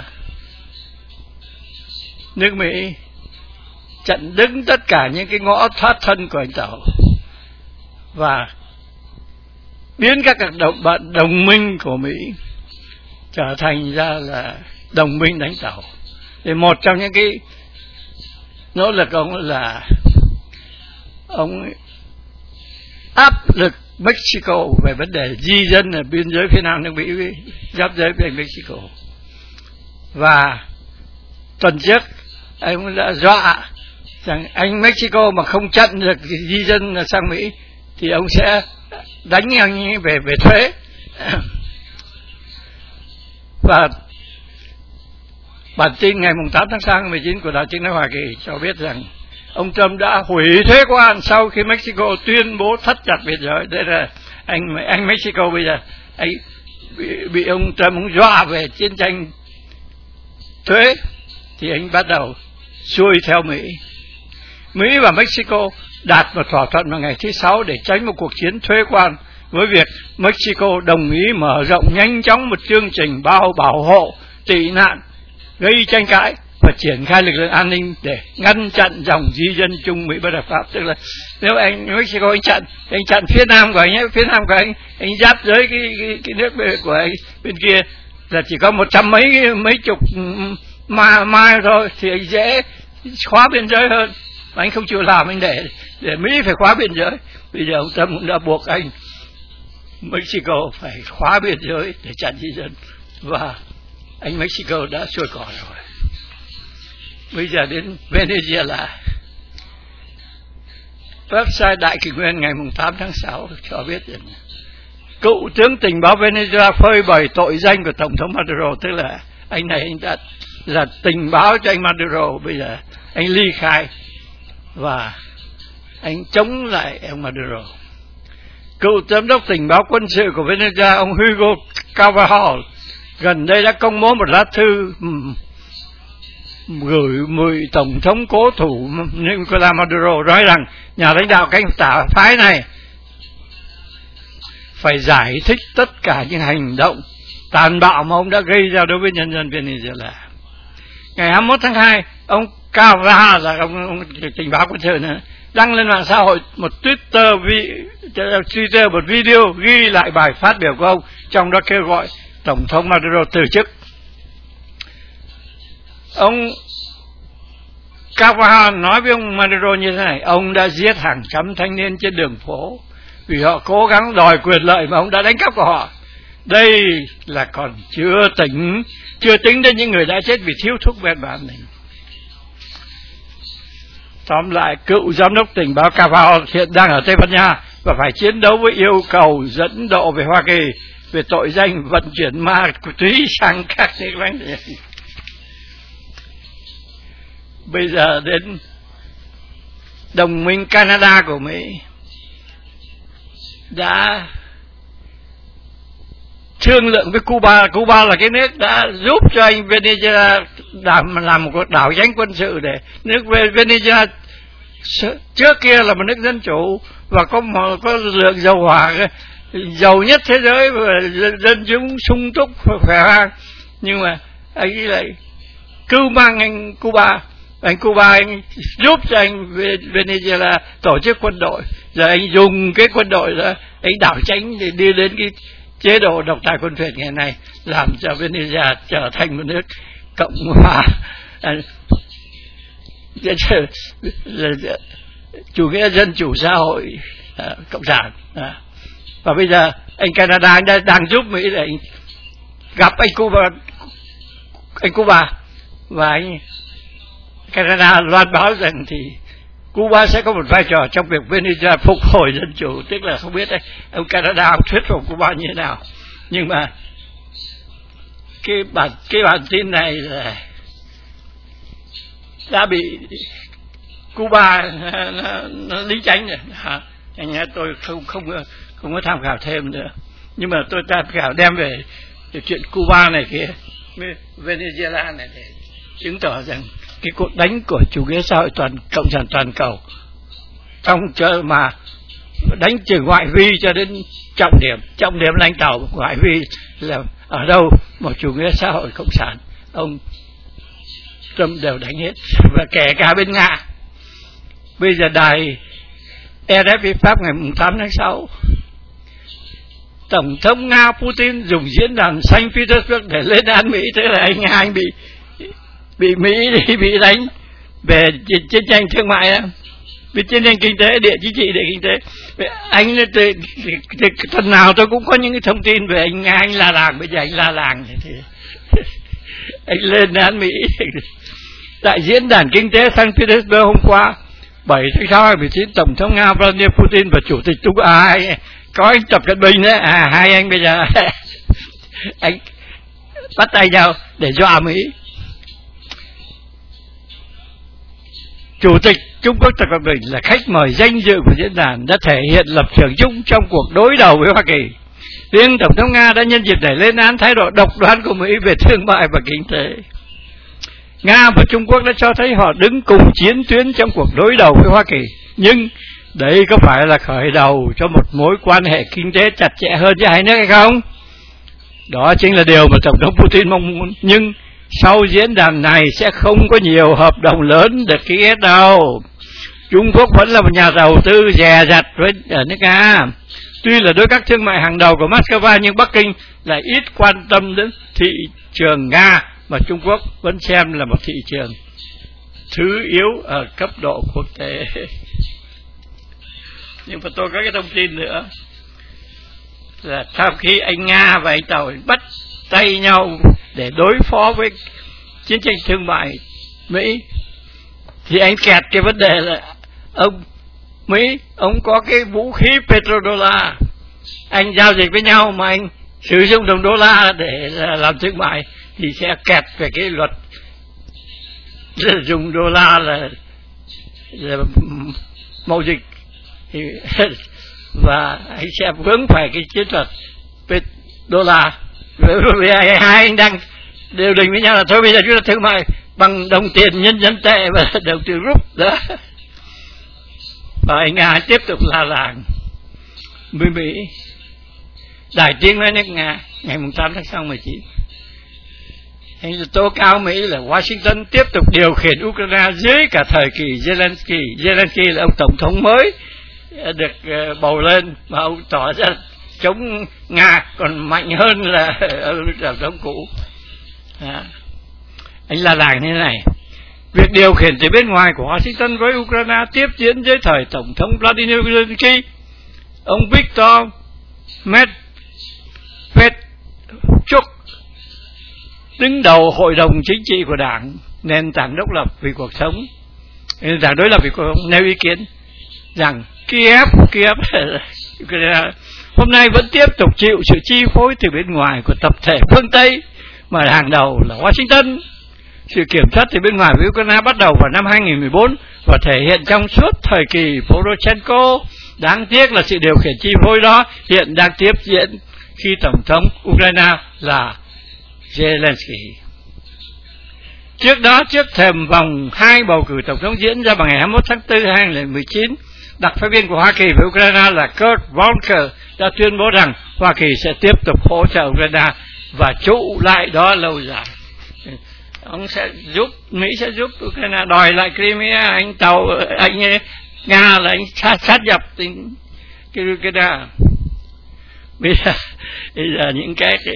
nước Mỹ chặn đứng tất cả những cái ngõ thoát thân của anh Tàu và biến các các đồng, bạn đồng minh của Mỹ trở thành ra là đồng minh đánh Tàu. Thì một trong những cái nỗ lực ông là ông áp lực Mexico về vấn đề di dân ở biên giới phía nam nước Mỹ với giáp giới với Mexico. Và tuần trước anh đã dọa rằng anh Mexico mà không chặn được di dân sang Mỹ thì ông sẽ đánh anh về về thuế. Và bản tin ngày tám tháng sáu năm mười chín của Đài Tiếng nói Hoa Kỳ cho biết rằng ông Trump đã hủy thuế quan sau khi Mexico tuyên bố thắt chặt biên giới. Đây là anh anh Mexico bây giờ anh bị, bị ông Trump ông dọa về chiến tranh thuế thì anh bắt đầu xuôi theo Mỹ. Mỹ và Mexico đạt một thỏa thuận vào ngày thứ sáu để tránh một cuộc chiến thuế quan, với việc Mexico đồng ý mở rộng nhanh chóng một chương trình bao bảo hộ tị nạn gây tranh cãi và triển khai lực lượng an ninh để ngăn chặn dòng di dân Trung Mỹ bất hợp pháp. Tức là nếu anh Mexico anh chặn anh chặn phía nam của anh ấy, phía nam của anh anh giáp giới cái, cái, cái nước của anh bên kia là chỉ có một trăm mấy mấy chục ma mai thôi thì anh dễ khóa biên giới hơn. Mà anh không chịu làm, anh để để Mỹ phải khóa biên giới. Bây giờ ông Trump cũng đã buộc anh Mexico phải khóa biên giới để chặn di dân, và anh Mexico đã xuôi cỏ rồi. Bây giờ đến Venezuela, website Đại Kỷ Nguyên ngày tám tháng sáu cho biết rằng cựu tướng tình báo Venezuela phơi bày tội danh của Tổng thống Maduro. Tức là anh này anh đã là tình báo cho anh Maduro, bây giờ anh ly khai và anh chống lại ông Maduro. Cựu giám đốc tình báo quân sự của Venezuela ông Hugo Carvajal gần đây đã công bố một lá thư gửi mười tổng thống cố thủ Nicolas Maduro, nói rằng nhà lãnh đạo cánh tả phái này phải giải thích tất cả những hành động tàn bạo mà ông đã gây ra đối với nhân dân Venezuela. Ngày hai mươi mốt tháng hai, ông Carvajal là ông, ông tình báo quân sự này, đăng lên mạng xã hội một Twitter, vi, Twitter một video ghi lại bài phát biểu của ông, trong đó kêu gọi Tổng thống Maduro từ chức. Ông Carvajal nói với ông Maduro như thế này: ông đã giết hàng trăm thanh niên trên đường phố vì họ cố gắng đòi quyền lợi mà ông đã đánh cắp của họ. Đây là còn chưa tính chưa tính đến những người đã chết vì thiếu thuốc men bản này. tóm lại, cựu giám đốc tình báo Cavall hiện đang ở Tây Ban Nha và phải chiến đấu với yêu cầu dẫn độ về Hoa Kỳ về tội danh vận chuyển ma túy sang các nước láng giềng. Bây giờ đến đồng minh Canada của Mỹ đã thương lượng với Cuba. Cuba là cái nước đã giúp cho anh Venezuela làm, làm một đảo giánh quân sự để nước Venezuela trước kia là một nước dân chủ và có một, có lượng dầu hỏa giàu nhất thế giới và dân chúng sung túc khỏe khoang, nhưng mà anh ấy lại cứu mang anh Cuba. Anh Cuba anh giúp cho anh Venezuela tổ chức quân đội, rồi anh dùng cái quân đội đó anh đảo tránh để đi đến cái chế độ độc tài quân phiệt ngày nay, làm cho Venezuela trở thành một nước cộng hòa chủ nghĩa dân chủ xã hội cộng sản. Và bây giờ anh Canada anh đang, đang giúp Mỹ để anh gặp anh Cuba, anh Cuba và anh Canada loan báo rằng thì Cuba sẽ có một vai trò trong việc Venezuela phục hồi dân chủ. Tức là không biết đấy, ông Canada ông thuyết phục Cuba như thế nào, nhưng mà cái bản cái bản tin này là đã bị Cuba nó, nó lý tránh rồi. Hả? Anh nghe tôi không không không có tham khảo thêm nữa, nhưng mà tôi tham khảo đem về chuyện Cuba này kia, Venezuela này để chứng tỏ rằng cái cuộc đánh của chủ nghĩa xã hội toàn cộng sản toàn cầu trong chợ mà đánh từ ngoại vi cho đến trọng điểm, trọng điểm lãnh đạo ngoại vi là ở đâu một chủ nghĩa xã hội cộng sản ông Trump đều đánh hết, và kể cả bên Nga. Bây giờ đài rờ ép i Pháp ngày tám tháng sáu, Tổng thống Nga Putin dùng diễn đàn Saint Petersburg để lên án Mỹ. Tức là anh Nga anh bị bị Mỹ đi bị đánh về chiến tranh thương mại đó, vì chiến tranh kinh tế, địa chính trị, địa kinh tế. Anh từ, từ, từ tuần nào tôi cũng có những cái thông tin về anh Nga anh la làng. Bây giờ anh la làng thì anh lên án Mỹ. Tại diễn đàn kinh tế Saint Petersburg hôm qua bảy tháng sáu hai nghìn không trăm mười chín, Tổng thống Nga Vladimir Putin và Chủ tịch Trung à, có anh Tập Cận Bình đấy, à hai anh bây giờ anh bắt tay nhau để dọa Mỹ. Chủ tịch Trung Quốc Tập Cận Bình là khách mời danh dự của diễn đàn, đã thể hiện lập trường chung trong cuộc đối đầu với Hoa Kỳ. Riêng Tổng thống Nga đã nhân dịp để lên án thái độ độc đoán của Mỹ về thương mại và kinh tế. Nga và Trung Quốc đã cho thấy họ đứng cùng chiến tuyến trong cuộc đối đầu với Hoa Kỳ, nhưng đấy có phải là khởi đầu cho một mối quan hệ kinh tế chặt chẽ hơn với hai nước hay không? Đó chính là điều mà Tổng thống Putin mong muốn. Nhưng sau diễn đàn này sẽ không có nhiều hợp đồng lớn được ký kết đâu. Trung Quốc vẫn là một nhà đầu tư dè dặt với ở nước Nga. Tuy là đối tác thương mại hàng đầu của Moscow, nhưng Bắc Kinh lại ít quan tâm đến thị trường Nga, mà Trung Quốc vẫn xem là một thị trường thứ yếu ở cấp độ quốc tế. Nhưng mà tôi có cái thông tin nữa là sau khi anh Nga và anh Tàu bắt tay nhau để đối phó với chiến tranh thương mại Mỹ, thì anh kẹt cái vấn đề là ông Mỹ, ông có cái vũ khí petrodollar, anh giao dịch với nhau mà anh sử dụng đồng đô la để làm thương mại, thì sẽ kẹt về cái luật dùng đô la là, là mậu dịch, thì, và anh sẽ vướng phải cái chiến thuật đô la. Vì hai anh đang đều định với nhau là thôi bây giờ chúng ta thương mại bằng đồng tiền nhân dân tệ và đồng tiền rúp đó. Và anh Nga tiếp tục la làng với Mỹ. Đài tiếng nói nước Nga ngày tám tháng sáu mười chín, anh tố cáo Mỹ là Washington tiếp tục điều khiển Ukraine dưới cả thời kỳ Zelensky. Zelensky là ông tổng thống mới được bầu lên mà ông tỏ ra chống Nga còn mạnh hơn là ông tổng thống cũ. À, anh la làng như thế này: việc điều khiển từ bên ngoài của Washington với Ukraine tiếp diễn dưới thời tổng thống Vladimir Zelensky. Ông Viktor Medvedchuk, đứng đầu hội đồng chính trị của đảng nền tảng độc lập vì cuộc sống, Đảng đối lập của ông nêu ý kiến rằng Kiev, Kiev hôm nay vẫn tiếp tục chịu sự chi phối từ bên ngoài của tập thể phương Tây, mà hàng đầu là Washington. Sự kiểm soát từ bên ngoài với Ukraine bắt đầu vào năm hai nghìn mười bốn và thể hiện trong suốt thời kỳ Poroshenko. Đáng tiếc là sự điều khiển chi phối đó hiện đang tiếp diễn khi Tổng thống Ukraine là Zelensky. Trước đó, trước thềm vòng hai bầu cử Tổng thống diễn ra vào ngày hai mươi mốt tháng tư năm hai nghìn mười chín, đặc phái viên của Hoa Kỳ với Ukraine là Kurt Volker đã tuyên bố rằng Hoa Kỳ sẽ tiếp tục hỗ trợ Ukraine và trụ lại đó lâu dài. Ông sẽ giúp, Mỹ sẽ giúp Ukraine đòi lại Crimea, anh tàu, anh Nga là anh sát, sát nhập tính Ukraine. Bây giờ, bây giờ những cái, cái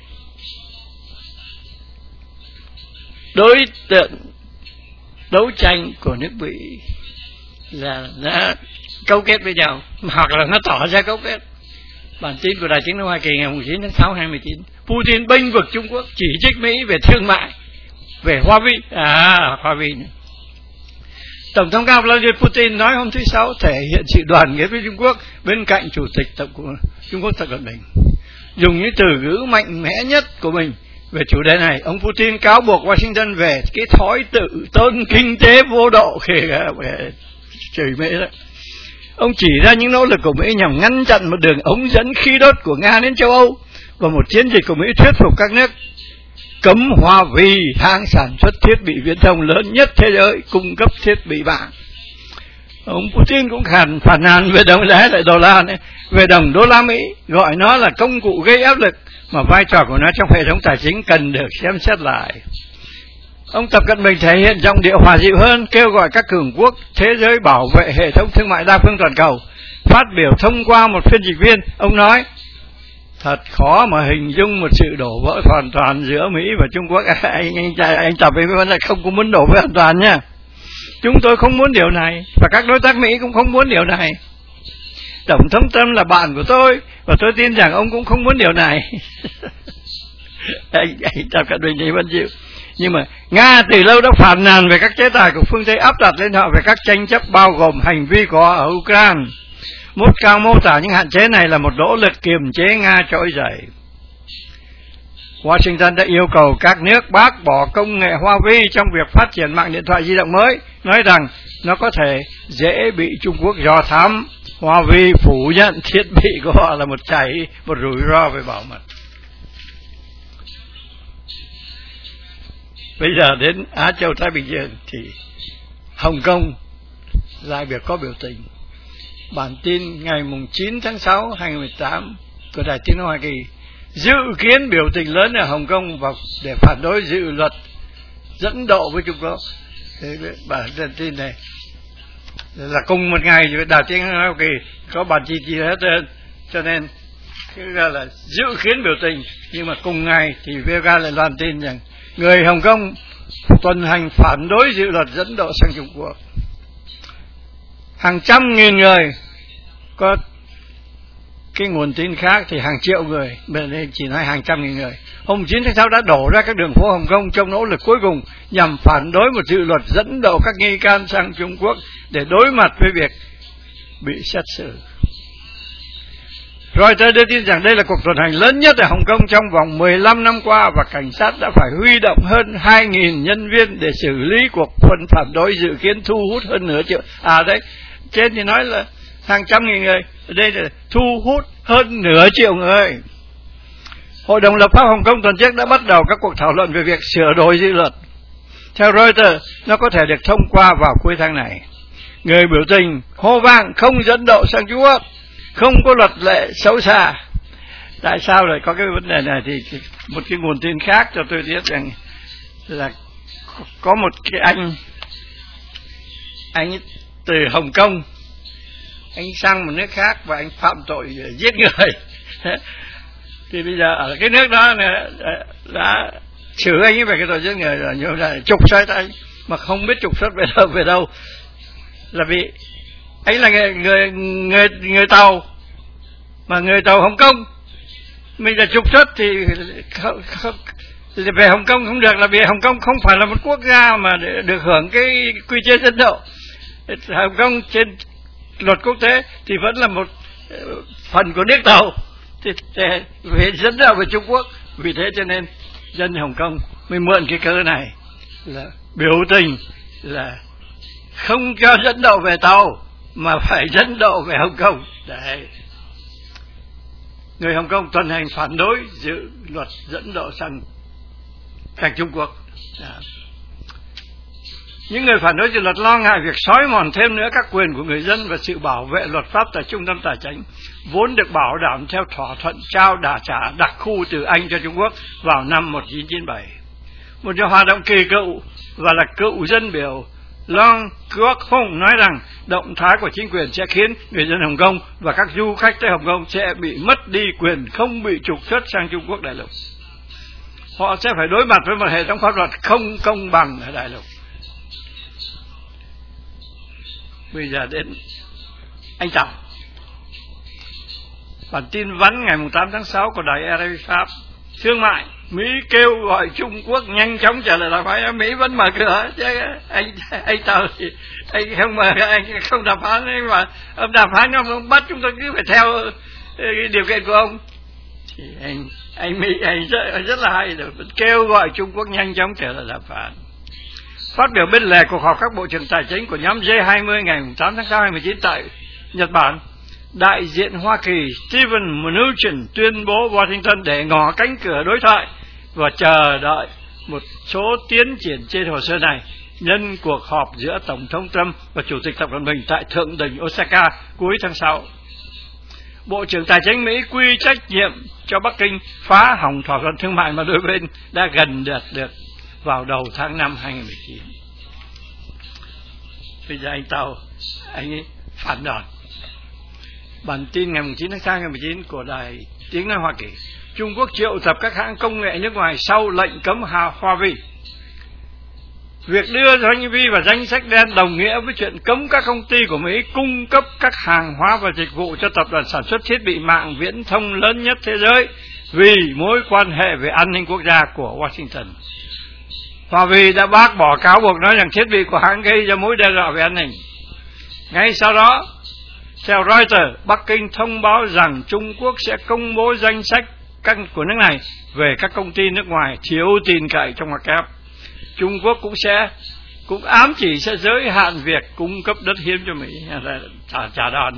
đối tượng đấu tranh của nước Mỹ là nó cấu kết với nhau, hoặc là nó tỏ ra cấu kết. Bản tin của Đài Tiếng nói Hoa Kỳ ngày chín tháng sáu năm hai nghìn mười chín, Putin bênh vực Trung Quốc, chỉ trích Mỹ về thương mại, về Huawei. À, Huawei. Tổng thống cao Vladimir Putin nói hôm thứ Sáu thể hiện sự đoàn kết với Trung Quốc bên cạnh Chủ tịch Tập của Trung Quốc Tập Cận Bình. Dùng những từ ngữ mạnh mẽ nhất của mình về chủ đề này, ông Putin cáo buộc Washington về cái thói tự tôn kinh tế vô độ khi chửi Mỹ đó. Ông chỉ ra những nỗ lực của Mỹ nhằm ngăn chặn một đường ống dẫn khí đốt của Nga đến châu Âu và một chiến dịch của Mỹ thuyết phục các nước cấm Huawei, hãng sản xuất thiết bị viễn thông lớn nhất thế giới, cung cấp thiết bị mạng. Ông Putin cũng khàn phản nàn về đồng giá lại đô la này, về đồng đô la Mỹ, gọi nó là công cụ gây áp lực mà vai trò của nó trong hệ thống tài chính cần được xem xét lại. Ông Tập Cận Bình thể hiện giọng điệu hòa dịu hơn, kêu gọi các cường quốc thế giới bảo vệ hệ thống thương mại đa phương toàn cầu. Phát biểu thông qua một phiên dịch viên, ông nói: thật khó mà hình dung một sự đổ vỡ hoàn toàn giữa Mỹ và Trung Quốc. À, anh anh anh, anh Tập với vấn đề không có muốn đổ vỡ hoàn toàn nha. Chúng tôi không muốn điều này, và các đối tác Mỹ cũng không muốn điều này. Tổng thống Trump là bạn của tôi, và tôi tin rằng ông cũng không muốn điều này. anh, anh Tập Cận Bình thì vẫn chịu. Nhưng mà Nga từ lâu đã phản nàn về các chế tài của phương Tây áp đặt lên họ về các tranh chấp bao gồm hành vi của họ ở Ukraine. Moscow mô tả những hạn chế này là một nỗ lực kiềm chế Nga trỗi dậy. Washington đã yêu cầu các nước bác bỏ công nghệ Huawei trong việc phát triển mạng điện thoại di động mới, nói rằng nó có thể dễ bị Trung Quốc dò thám. Huawei phủ nhận thiết bị của họ là một cháy, một rủi ro về bảo mật. Bây giờ đến Á Châu Thái Bình Dương thì Hồng Kông lại việc có biểu tình. Bản tin ngày chín tháng sáu năm hai nghìn mười tám của Đài Tiếng nói Hoa Kỳ dự kiến biểu tình lớn ở Hồng Kông và để phản đối dự luật dẫn độ với Trung Quốc. Thế bản tin này là cùng một ngày với Đài Tiếng nói Hoa Kỳ có bản tin gì hết trơn, cho nên cái ra là dự kiến biểu tình, nhưng mà cùng ngày thì vê o ca lại loan tin rằng người Hồng Kông tuần hành phản đối dự luật dẫn độ sang Trung Quốc. Hàng trăm nghìn người, có cái nguồn tin khác thì hàng triệu người, bên đây chỉ nói hàng trăm nghìn người. Hôm chín tháng sáu đã đổ ra các đường phố Hồng Kông trong nỗ lực cuối cùng nhằm phản đối một dự luật dẫn độ các nghi can sang Trung Quốc để đối mặt với việc bị xét xử. Reuters đưa tin rằng đây là cuộc tuần hành lớn nhất ở Hồng Kông trong vòng mười lăm năm qua và cảnh sát đã phải huy động hơn hai nghìn nhân viên để xử lý cuộc quân phản đối, dự kiến thu hút hơn nửa triệu. À đấy, trên thì nói là hàng trăm nghìn người, ở đây là thu hút hơn nửa triệu người. Hội đồng lập pháp Hồng Kông tuần trước đã bắt đầu các cuộc thảo luận về việc sửa đổi dự luật. Theo Reuters, nó có thể được thông qua vào cuối tháng này. Người biểu tình hô vang không dẫn độ sang Trung Quốc, không có luật lệ xấu xa. Tại sao lại có cái vấn đề này thì một cái nguồn tin khác cho tôi biết rằng là có một cái anh anh từ Hồng Kông, anh sang một nước khác và anh phạm tội giết người. Thì bây giờ ở cái nước đó là đã xử anh ấy về cái tội giết người là như là trục xuất anh, mà không biết trục xuất về đâu về đâu là vì anh là người người người, người Tàu, mà người Tàu Hồng Kông mình là trục xuất thì không, không, Về Hồng Kông không được là vì Hồng Kông không phải là một quốc gia mà được hưởng cái quy chế dẫn độ. Hồng Kông trên luật quốc tế thì vẫn là một phần của nước Tàu, thì về dẫn độ về Trung Quốc. Vì thế cho nên dân Hồng Kông mới mượn cái cơ này là biểu tình là không cho dẫn độ về Tàu mà phải dẫn độ về Hồng Kông. Đấy. Người Hồng Kông tuần hành phản đối dự luật dẫn độ sang sang Trung Quốc. Đó. Những người phản đối dự luật lo ngại việc xói mòn thêm nữa các quyền của người dân và sự bảo vệ luật pháp tại Trung tâm Tài chính vốn được bảo đảm theo thỏa thuận trao đả trả đặc khu từ Anh cho Trung Quốc vào năm một nghìn chín trăm chín mươi bảy. Một nhà hoạt động kỳ cựu và là cựu dân biểu Long Kwok Hung nói rằng động thái của chính quyền sẽ khiến người dân Hồng Kông và các du khách tới Hồng Kông sẽ bị mất đi quyền không bị trục xuất sang Trung Quốc đại lục. Họ sẽ phải đối mặt với một hệ thống pháp luật không công bằng ở đại lục. Bây giờ đến anh Trọng. Bản tin vắn ngày tám tháng sáu của đài rờ tê Pháp. Thương mại, Mỹ kêu gọi Trung Quốc nhanh chóng trở lại đàm phán. Mỹ vẫn mở cửa chứ anh anh Tàu thì anh không mở, anh không đàm phán ấy mà ông đàm phán ông bắt chúng tôi cứ phải theo cái điều kiện của ông. Thì anh anh Mỹ anh rất, rất là hay rồi, kêu gọi Trung Quốc nhanh chóng trở lại đàm phán. Phát biểu bên lề cuộc họp các bộ trưởng tài chính của nhóm G hai mươi ngày tám tháng sáu năm hai nghìn không trăm mười chín tại Nhật Bản, đại diện Hoa Kỳ Steven Mnuchin tuyên bố Washington để ngỏ cánh cửa đối thoại và chờ đợi một số tiến triển trên hồ sơ này nhân cuộc họp giữa Tổng thống Trump và Chủ tịch Tập Cận Bình tại Thượng đỉnh Osaka cuối tháng sáu. Bộ trưởng Tài chính Mỹ quy trách nhiệm cho Bắc Kinh phá hỏng thỏa thuận thương mại mà đôi bên đã gần đạt được vào đầu tháng năm hai nghìn không trăm mười chín. Bây giờ anh Tàu, anh ấy phản đòn. Bản tin ngày chín tháng sáu năm hai nghìn không trăm mười chín của Đài Tiếng Nói Hoa Kỳ. Trung Quốc triệu tập các hãng công nghệ nước ngoài sau lệnh cấm Huawei. Việc đưa Huawei vào danh sách đen đồng nghĩa với chuyện cấm các công ty của Mỹ cung cấp các hàng hóa và dịch vụ cho tập đoàn sản xuất thiết bị mạng viễn thông lớn nhất thế giới vì mối quan hệ về an ninh quốc gia của Washington. Huawei đã bác bỏ cáo buộc nói rằng thiết bị của hãng gây ra mối đe dọa về an ninh. Ngay sau đó, theo Reuters, Bắc Kinh thông báo rằng Trung Quốc sẽ công bố danh sách của nước này về các công ty nước ngoài thiếu tin cậy trong ngoại kép. Trung Quốc cũng sẽ cũng ám chỉ sẽ giới hạn việc cung cấp đất hiếm cho Mỹ. Trả, trả đòn.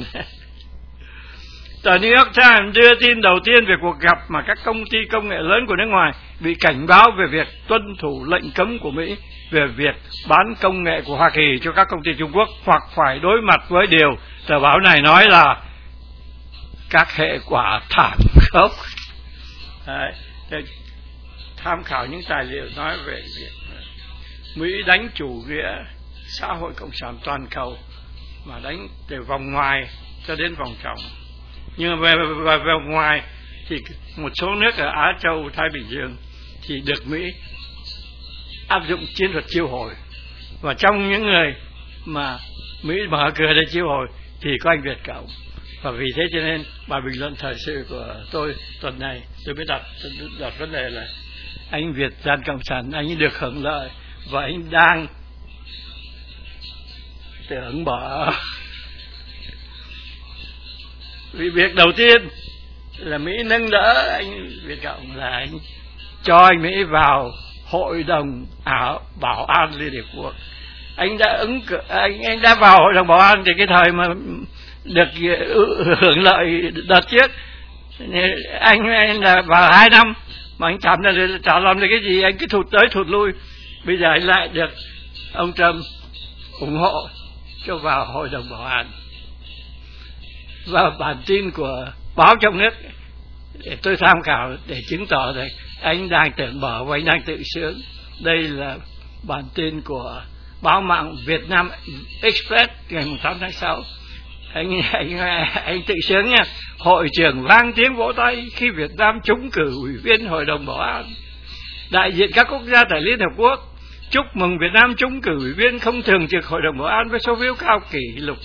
Tờ New York Times đưa tin đầu tiên về cuộc gặp mà các công ty công nghệ lớn của nước ngoài bị cảnh báo về việc tuân thủ lệnh cấm của Mỹ về việc bán công nghệ của Hoa Kỳ cho các công ty Trung Quốc hoặc phải đối mặt với điều tờ báo này nói là các hệ quả thảm khốc. Đấy, tham khảo những tài liệu nói về việc Mỹ đánh chủ nghĩa xã hội cộng sản toàn cầu mà đánh từ vòng ngoài cho đến vòng trong. Nhưng mà về, về, về vòng ngoài thì một số nước ở Á Châu, Thái Bình Dương thì được Mỹ áp dụng chiến thuật chiêu hồi. Và trong những người mà Mỹ mở cửa để chiêu hồi thì có anh Việt Cộng. Và vì thế cho nên bài bình luận thời sự của tôi tuần này tôi mới đặt, đặt vấn đề là anh Việt gian Cộng sản, anh ấy được hưởng lợi và anh đang tưởng bỏ. Vì việc đầu tiên là Mỹ nâng đỡ anh Việt Cộng là anh cho anh Mỹ vào Hội đồng Ảo Bảo an Liên Hiệp Quốc. Anh đã ứng cử, anh anh đã vào Hội đồng Bảo an thì cái thời mà được hưởng lợi đợt trước anh, anh là vào hai năm mà anh chạm là chả làm được cái gì, anh cứ thụt tới thụt lui. Bây giờ anh lại được ông Trump ủng hộ cho vào Hội đồng Bảo an. Và bản tin của báo trong nước để tôi tham khảo để chứng tỏ rằng anh đang tưởng bỏ và anh đang tự sướng. Đây là bản tin của báo mạng Việt Nam Express ngày tám tháng sáu. Anh, anh, anh tự sướng nha. Hội trưởng vang tiếng vỗ tay khi Việt Nam trúng cử ủy viên Hội đồng Bảo an. Đại diện các quốc gia tại Liên Hợp Quốc chúc mừng Việt Nam trúng cử ủy viên không thường trực Hội đồng Bảo an với số phiếu cao kỷ lục.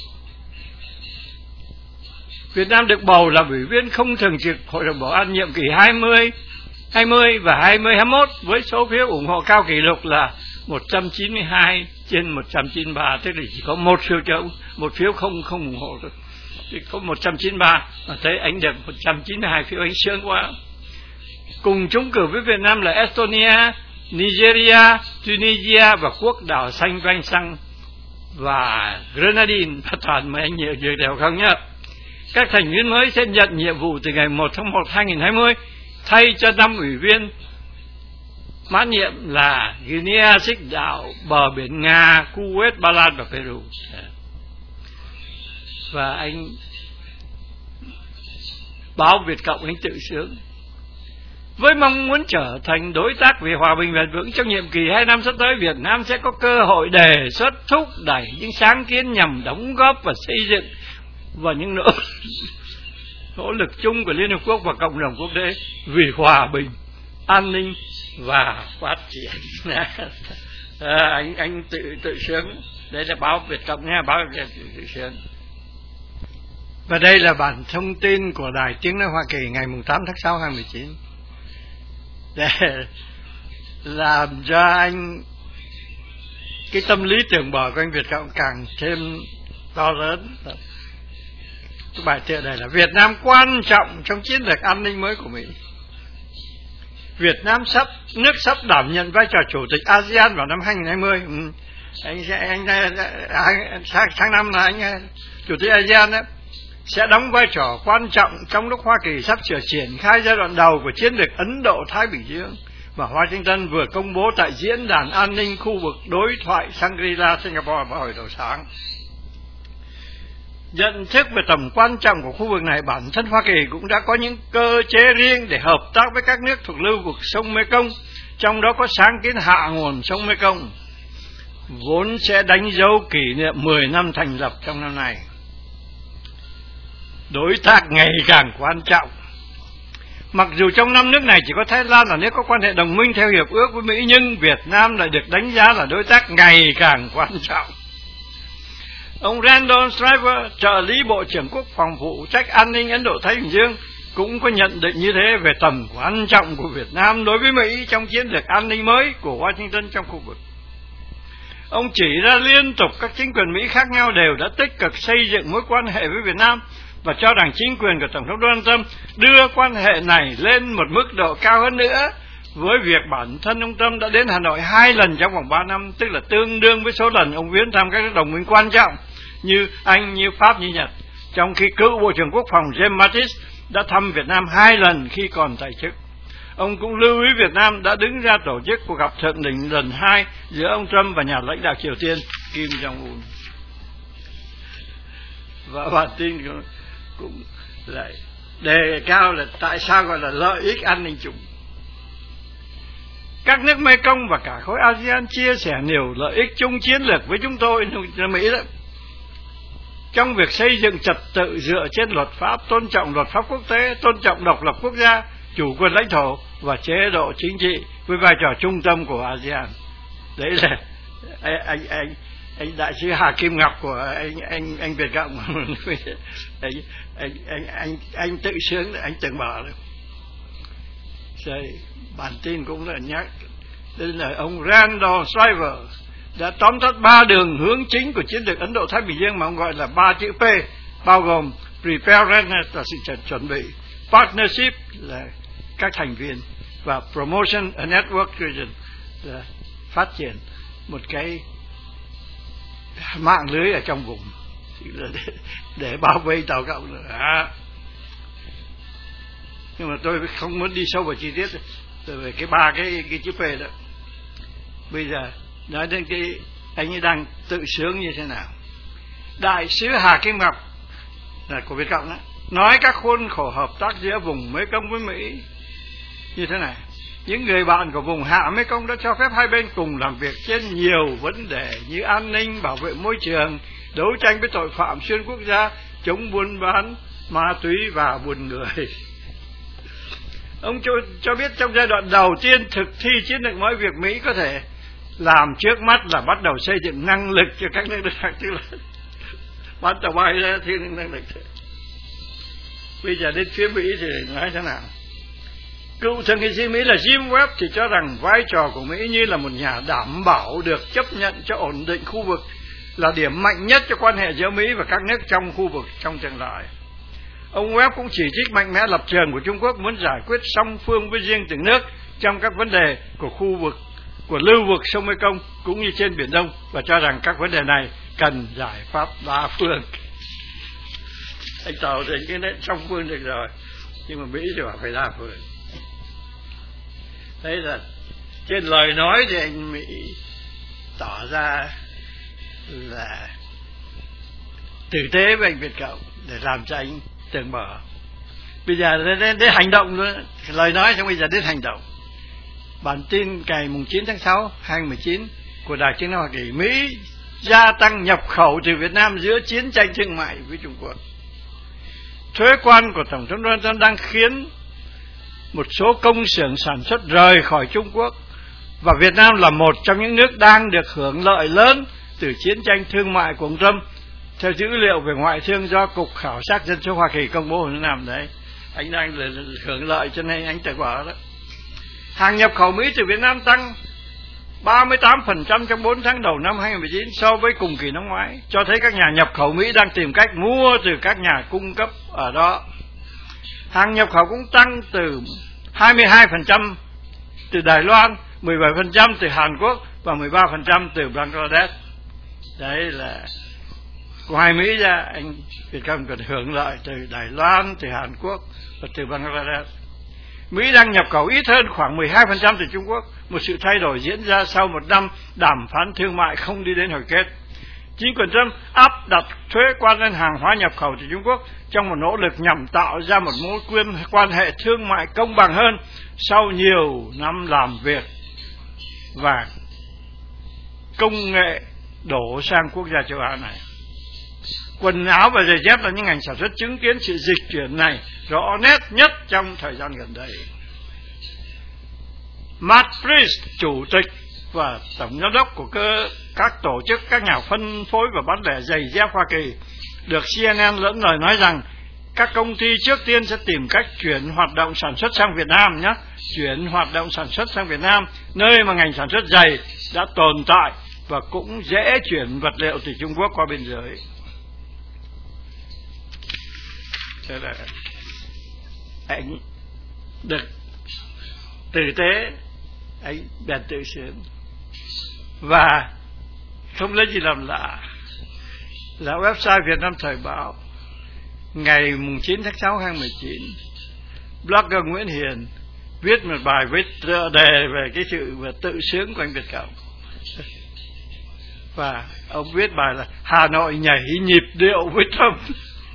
Việt Nam được bầu làm ủy viên không thường trực Hội đồng Bảo an nhiệm kỳ hai mươi hai mươi và hai mươi hai mươi mốt với số phiếu ủng hộ cao kỷ lục là một trăm chín mươi hai trên một trăm chín mươi ba, tức là chỉ có một phiếu chống, một phiếu không không ủng hộ thôi. Chỉ có một trăm chín mươi ba mà thấy anh được một trăm chín mươi hai phiếu, anh sướng quá. Cùng trúng cử với Việt Nam là Estonia, Nigeria, Tunisia và quốc đảo xanh quanh xăng và Grenadine. Và toàn mấy anh nhiều nhiều đều không nhá. Các thành viên mới sẽ nhận nhiệm vụ từ ngày một tháng một năm hai nghìn không trăm hai mươi thay cho năm ủy viên mãn nhiệm là Guinea, Xích Đạo, bờ biển Nga, Kuwait, Ba Lan và Peru. Và anh báo Việt Cộng anh tự sướng. Với mong muốn trở thành đối tác vì hòa bình bền vững trong nhiệm kỳ hai năm sắp tới, Việt Nam sẽ có cơ hội đề xuất thúc đẩy những sáng kiến nhằm đóng góp và xây dựng vào những nỗ, nỗ lực chung của Liên Hợp Quốc và cộng đồng quốc tế vì hòa bình, an ninh và phát triển. à, anh anh tự tự sướng. Đây là báo Việt Cộng nha, báo Việt tự, tự sướng. Và đây là bản thông tin của Đài Tiếng nói Hoa Kỳ ngày tám tháng sáu năm hai nghìn không trăm mười chín, để làm cho anh cái tâm lý tưởng bỏ của anh Việt Cộng càng thêm to lớn. Cái bài tựa này là Việt Nam quan trọng trong chiến lược an ninh mới của Mỹ. Việt Nam sắp nước sắp đảm nhận vai trò chủ tịch a sê an vào năm hai nghìn không trăm hai mươi. Ừ. Anh sẽ anh, anh, anh sang tháng năm là anh chủ tịch a sê an đó, sẽ đóng vai trò quan trọng trong lúc Hoa Kỳ sắp sửa triển khai giai đoạn đầu của chiến lược Ấn Độ-Thái Bình Dương mà Washington vừa công bố tại Diễn đàn An ninh khu vực đối thoại Shangri-La, Singapore vào hồi đầu sáng. Nhận thức về tầm quan trọng của khu vực này, bản thân Hoa Kỳ cũng đã có những cơ chế riêng để hợp tác với các nước thuộc lưu vực sông Mekong, trong đó có sáng kiến hạ nguồn sông Mekong, vốn sẽ đánh dấu kỷ niệm mười năm thành lập trong năm nay. Đối tác ngày càng quan trọng. Mặc dù trong năm nước này chỉ có Thái Lan là nước có quan hệ đồng minh theo hiệp ước với Mỹ, nhưng Việt Nam lại được đánh giá là đối tác ngày càng quan trọng. Ông Randall Shriver, trợ lý Bộ trưởng Quốc phòng phụ trách an ninh Ấn Độ-Thái Bình Dương, cũng có nhận định như thế về tầm quan trọng của Việt Nam đối với Mỹ trong chiến lược an ninh mới của Washington trong khu vực. Ông chỉ ra liên tục các chính quyền Mỹ khác nhau đều đã tích cực xây dựng mối quan hệ với Việt Nam và cho rằng chính quyền của Tổng thống Donald Trump đưa quan hệ này lên một mức độ cao hơn nữa, với việc bản thân ông Trump đã đến Hà Nội hai lần trong vòng ba năm, tức là tương đương với số lần ông viếng thăm các nước đồng minh quan trọng như Anh, như Pháp, như Nhật, trong khi cựu Bộ trưởng Quốc phòng James Mattis đã thăm Việt Nam hai lần khi còn tại chức. Ông cũng lưu ý Việt Nam đã đứng ra tổ chức cuộc gặp thượng đỉnh lần hai giữa ông Trump và nhà lãnh đạo Triều Tiên Kim Jong-un. Và bản tin cũng, cũng lại đề cao là tại sao gọi là lợi ích an ninh chung. Các nước Mekong và cả khối a sê an chia sẻ nhiều lợi ích chung chiến lược với chúng tôi, Mỹ đó, trong việc xây dựng trật tự dựa trên luật pháp, tôn trọng luật pháp quốc tế, tôn trọng độc lập quốc gia, chủ quyền lãnh thổ và chế độ chính trị với vai trò trung tâm của a sê an. Đấy là anh anh anh, anh đại sứ Hà Kim Ngọc của anh anh anh Việt Cộng. anh, anh anh anh anh tự sướng, anh từng bảo đấy. Rồi, bản tin cũng là nhắc đây là ông Randall Shriver đã tóm tắt ba đường hướng chính của chiến lược Ấn Độ Thái Bình Dương mà ông gọi là ba chữ P, bao gồm preparedness là sự chuẩn bị, partnership là các thành viên, và promotion a network region là phát triển một cái mạng lưới ở trong vùng để, để bảo vệ tàu cộng nữa. À. Nhưng mà tôi không muốn đi sâu vào chi tiết về cái ba cái cái chữ P đó. Bây giờ nói đến cái anh ấy đang tự sướng như thế nào. Đại sứ Hà Kim Ngọc là của Việt Cộng đó, nói các khuôn khổ hợp tác giữa vùng Mekong với Mỹ như thế này: những người bạn của vùng hạ Mekong đã cho phép hai bên cùng làm việc trên nhiều vấn đề như an ninh, bảo vệ môi trường, đấu tranh với tội phạm xuyên quốc gia, chống buôn bán ma túy và buôn người. Ông cho, cho biết trong giai đoạn đầu tiên thực thi chiến lược mới, việc Mỹ có thể làm trước mắt là bắt đầu xây dựng năng lực cho các nước khác, tức là bắt đầu bay ra thiên năng lực. Bây giờ đến phía Mỹ thì nói thế nào? Cựu thượng nghị sĩ Mỹ là Jim Webb thì cho rằng vai trò của Mỹ như là một nhà đảm bảo được chấp nhận cho ổn định khu vực là điểm mạnh nhất cho quan hệ giữa Mỹ và các nước trong khu vực trong tương lai. Ông Webb cũng chỉ trích mạnh mẽ lập trường của Trung Quốc muốn giải quyết song phương với riêng từng nước trong các vấn đề của khu vực, của lưu vực sông Mekong cũng như trên Biển Đông, và cho rằng các vấn đề này cần giải pháp đa phương. Anh Tàu thì cái đấy song phương được rồi, nhưng mà Mỹ thì bảo phải đa phương. Đấy là trên lời nói thì anh Mỹ tỏ ra là tử tế với anh Việt Cộng để làm cho anh tưởng mở. Bây giờ đến, đến hành động luôn, lời nói xong bây giờ đến hành động. Bản tin ngày chín tháng sáu hai nghìn không trăm mười chín của Đài Tiếng nói Hoa Kỳ: Mỹ gia tăng nhập khẩu từ Việt Nam giữa chiến tranh thương mại với Trung Quốc. Thuế quan của Tổng thống Donald Trump đang khiến một số công xưởng sản xuất rời khỏi Trung Quốc, và Việt Nam là một trong những nước đang được hưởng lợi lớn từ chiến tranh thương mại của ông Trump, theo dữ liệu về ngoại thương do Cục Khảo sát Dân số Hoa Kỳ công bố hồi năm đấy. Anh đang hưởng lợi cho nên anh tự bỏ đó. Hàng nhập khẩu Mỹ từ Việt Nam tăng ba mươi tám phần trăm trong bốn tháng đầu năm hai nghìn không trăm mười chín so với cùng kỳ năm ngoái, cho thấy các nhà nhập khẩu Mỹ đang tìm cách mua từ các nhà cung cấp ở đó. Hàng nhập khẩu cũng tăng từ hai mươi hai phần trăm từ Đài Loan, mười bảy phần trăm từ Hàn Quốc và mười ba phần trăm từ Bangladesh. Đấy là ngoài Mỹ ra, anh Việt Nam còn hưởng lợi từ Đài Loan, từ Hàn Quốc và từ Bangladesh. Mỹ đang nhập khẩu ít hơn khoảng mười hai phần trăm từ Trung Quốc, một sự thay đổi diễn ra sau một năm đàm phán thương mại không đi đến hồi kết. Chính quyền Trump áp đặt thuế quan lên hàng hóa nhập khẩu từ Trung Quốc trong một nỗ lực nhằm tạo ra một mối quan hệ thương mại công bằng hơn sau nhiều năm làm việc và công nghệ đổ sang quốc gia châu Á này. Quần áo và giày dép là những ngành sản xuất chứng kiến sự dịch chuyển này rõ nét nhất trong thời gian gần đây. Matt Priest, chủ tịch và tổng giám đốc của cơ, các tổ chức, các nhà phân phối và bán lẻ giày dép Hoa Kỳ, được C N N lẫn lời nói rằng các công ty trước tiên sẽ tìm cách chuyển hoạt động sản xuất sang Việt Nam nhé, chuyển hoạt động sản xuất sang Việt Nam, nơi mà ngành sản xuất giày đã tồn tại và cũng dễ chuyển vật liệu từ Trung Quốc qua biên giới. Thế là anh được tử tế, anh bèn tự sướng và không lấy gì làm lạ là website Việt Nam Thời Báo ngày chín tháng sáu hai nghìn không trăm mười chín, blogger Nguyễn Hiền viết một bài với tựa đề về cái sự và tự sướng của anh Việt Cộng, và ông viết bài là Hà Nội nhảy nhịp điệu với Trump.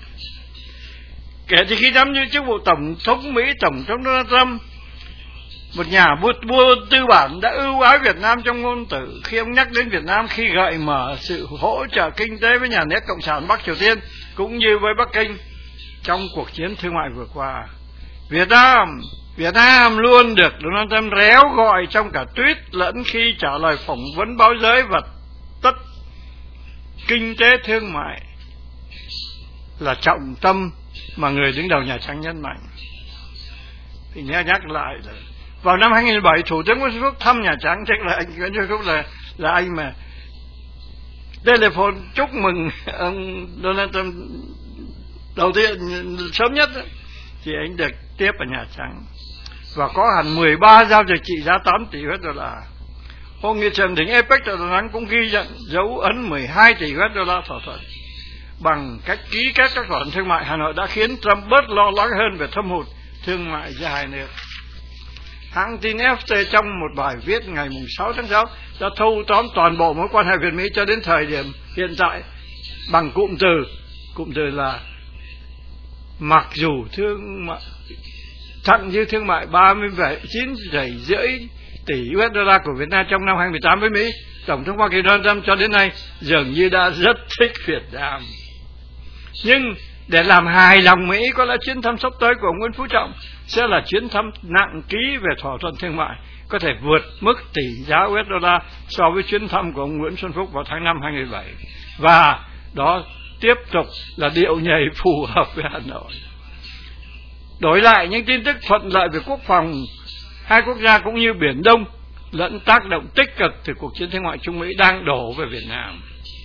Kể từ khi nắm giữ chức vụ Tổng thống Mỹ, Tổng thống Donald Trump, một nhà buôn buôn tư bản, đã ưu ái Việt Nam trong ngôn từ khi ông nhắc đến Việt Nam, khi gợi mở sự hỗ trợ kinh tế với nhà nước Cộng sản Bắc Triều Tiên cũng như với Bắc Kinh trong cuộc chiến thương mại vừa qua. Việt Nam, Việt Nam luôn được Donald Trump réo gọi trong cả tweet lẫn khi trả lời phỏng vấn báo giới, và tất kinh tế thương mại là trọng tâm mà người đứng đầu Nhà Trắng nhấn mạnh. Thì nhắc nhắc lại là vào năm hai nghìn không trăm lẻ bảy, Thủ tướng Nguyễn Xuân Phúc thăm Nhà Trắng, chắc là anh Nguyễn Xuân Phúc là là anh mà telephone chúc mừng ông Donald Trump đầu tiên sớm nhất đó, thì anh được tiếp ở Nhà Trắng và có hẳn mười ba giao dịch trị giá tám tỷ đô la. Hội nghị thượng đỉnh a pếch tại Đà Nẵng cũng ghi nhận dấu ấn mười hai tỷ đô la thỏa thuận. Bằng cách ký kết các thỏa thuận thương mại, Hà Nội đã khiến Trump bớt lo lắng hơn về thâm hụt thương mại giữa hai nước. Hãng tin F T trong một bài viết ngày sáu tháng sáu đã thâu tóm toàn bộ mối quan hệ Việt Mỹ cho đến thời điểm hiện tại bằng cụm từ, cụm từ là mặc dù thương mại thặng dư thương mại ba mươi chín phẩy năm tỷ đô la của Việt Nam trong năm hai nghìn không trăm mười tám với Mỹ, Tổng thống Hoa Kỳ Donald Trump cho đến nay dường như đã rất thích Việt Nam. Nhưng để làm hài lòng Mỹ, có lẽ chuyến thăm sắp tới của ông Nguyễn Phú Trọng sẽ là chuyến thăm nặng ký về thỏa thuận thương mại, có thể vượt mức tỷ giá u ét đô la so với chuyến thăm của ông Nguyễn Xuân Phúc vào tháng năm hai nghìn không trăm lẻ bảy. Và đó tiếp tục là điệu nhảy phù hợp với Hà Nội. Đổi lại, những tin tức thuận lợi về quốc phòng hai quốc gia cũng như Biển Đông lẫn tác động tích cực từ cuộc chiến thương mại Trung Mỹ đang đổ về Việt Nam.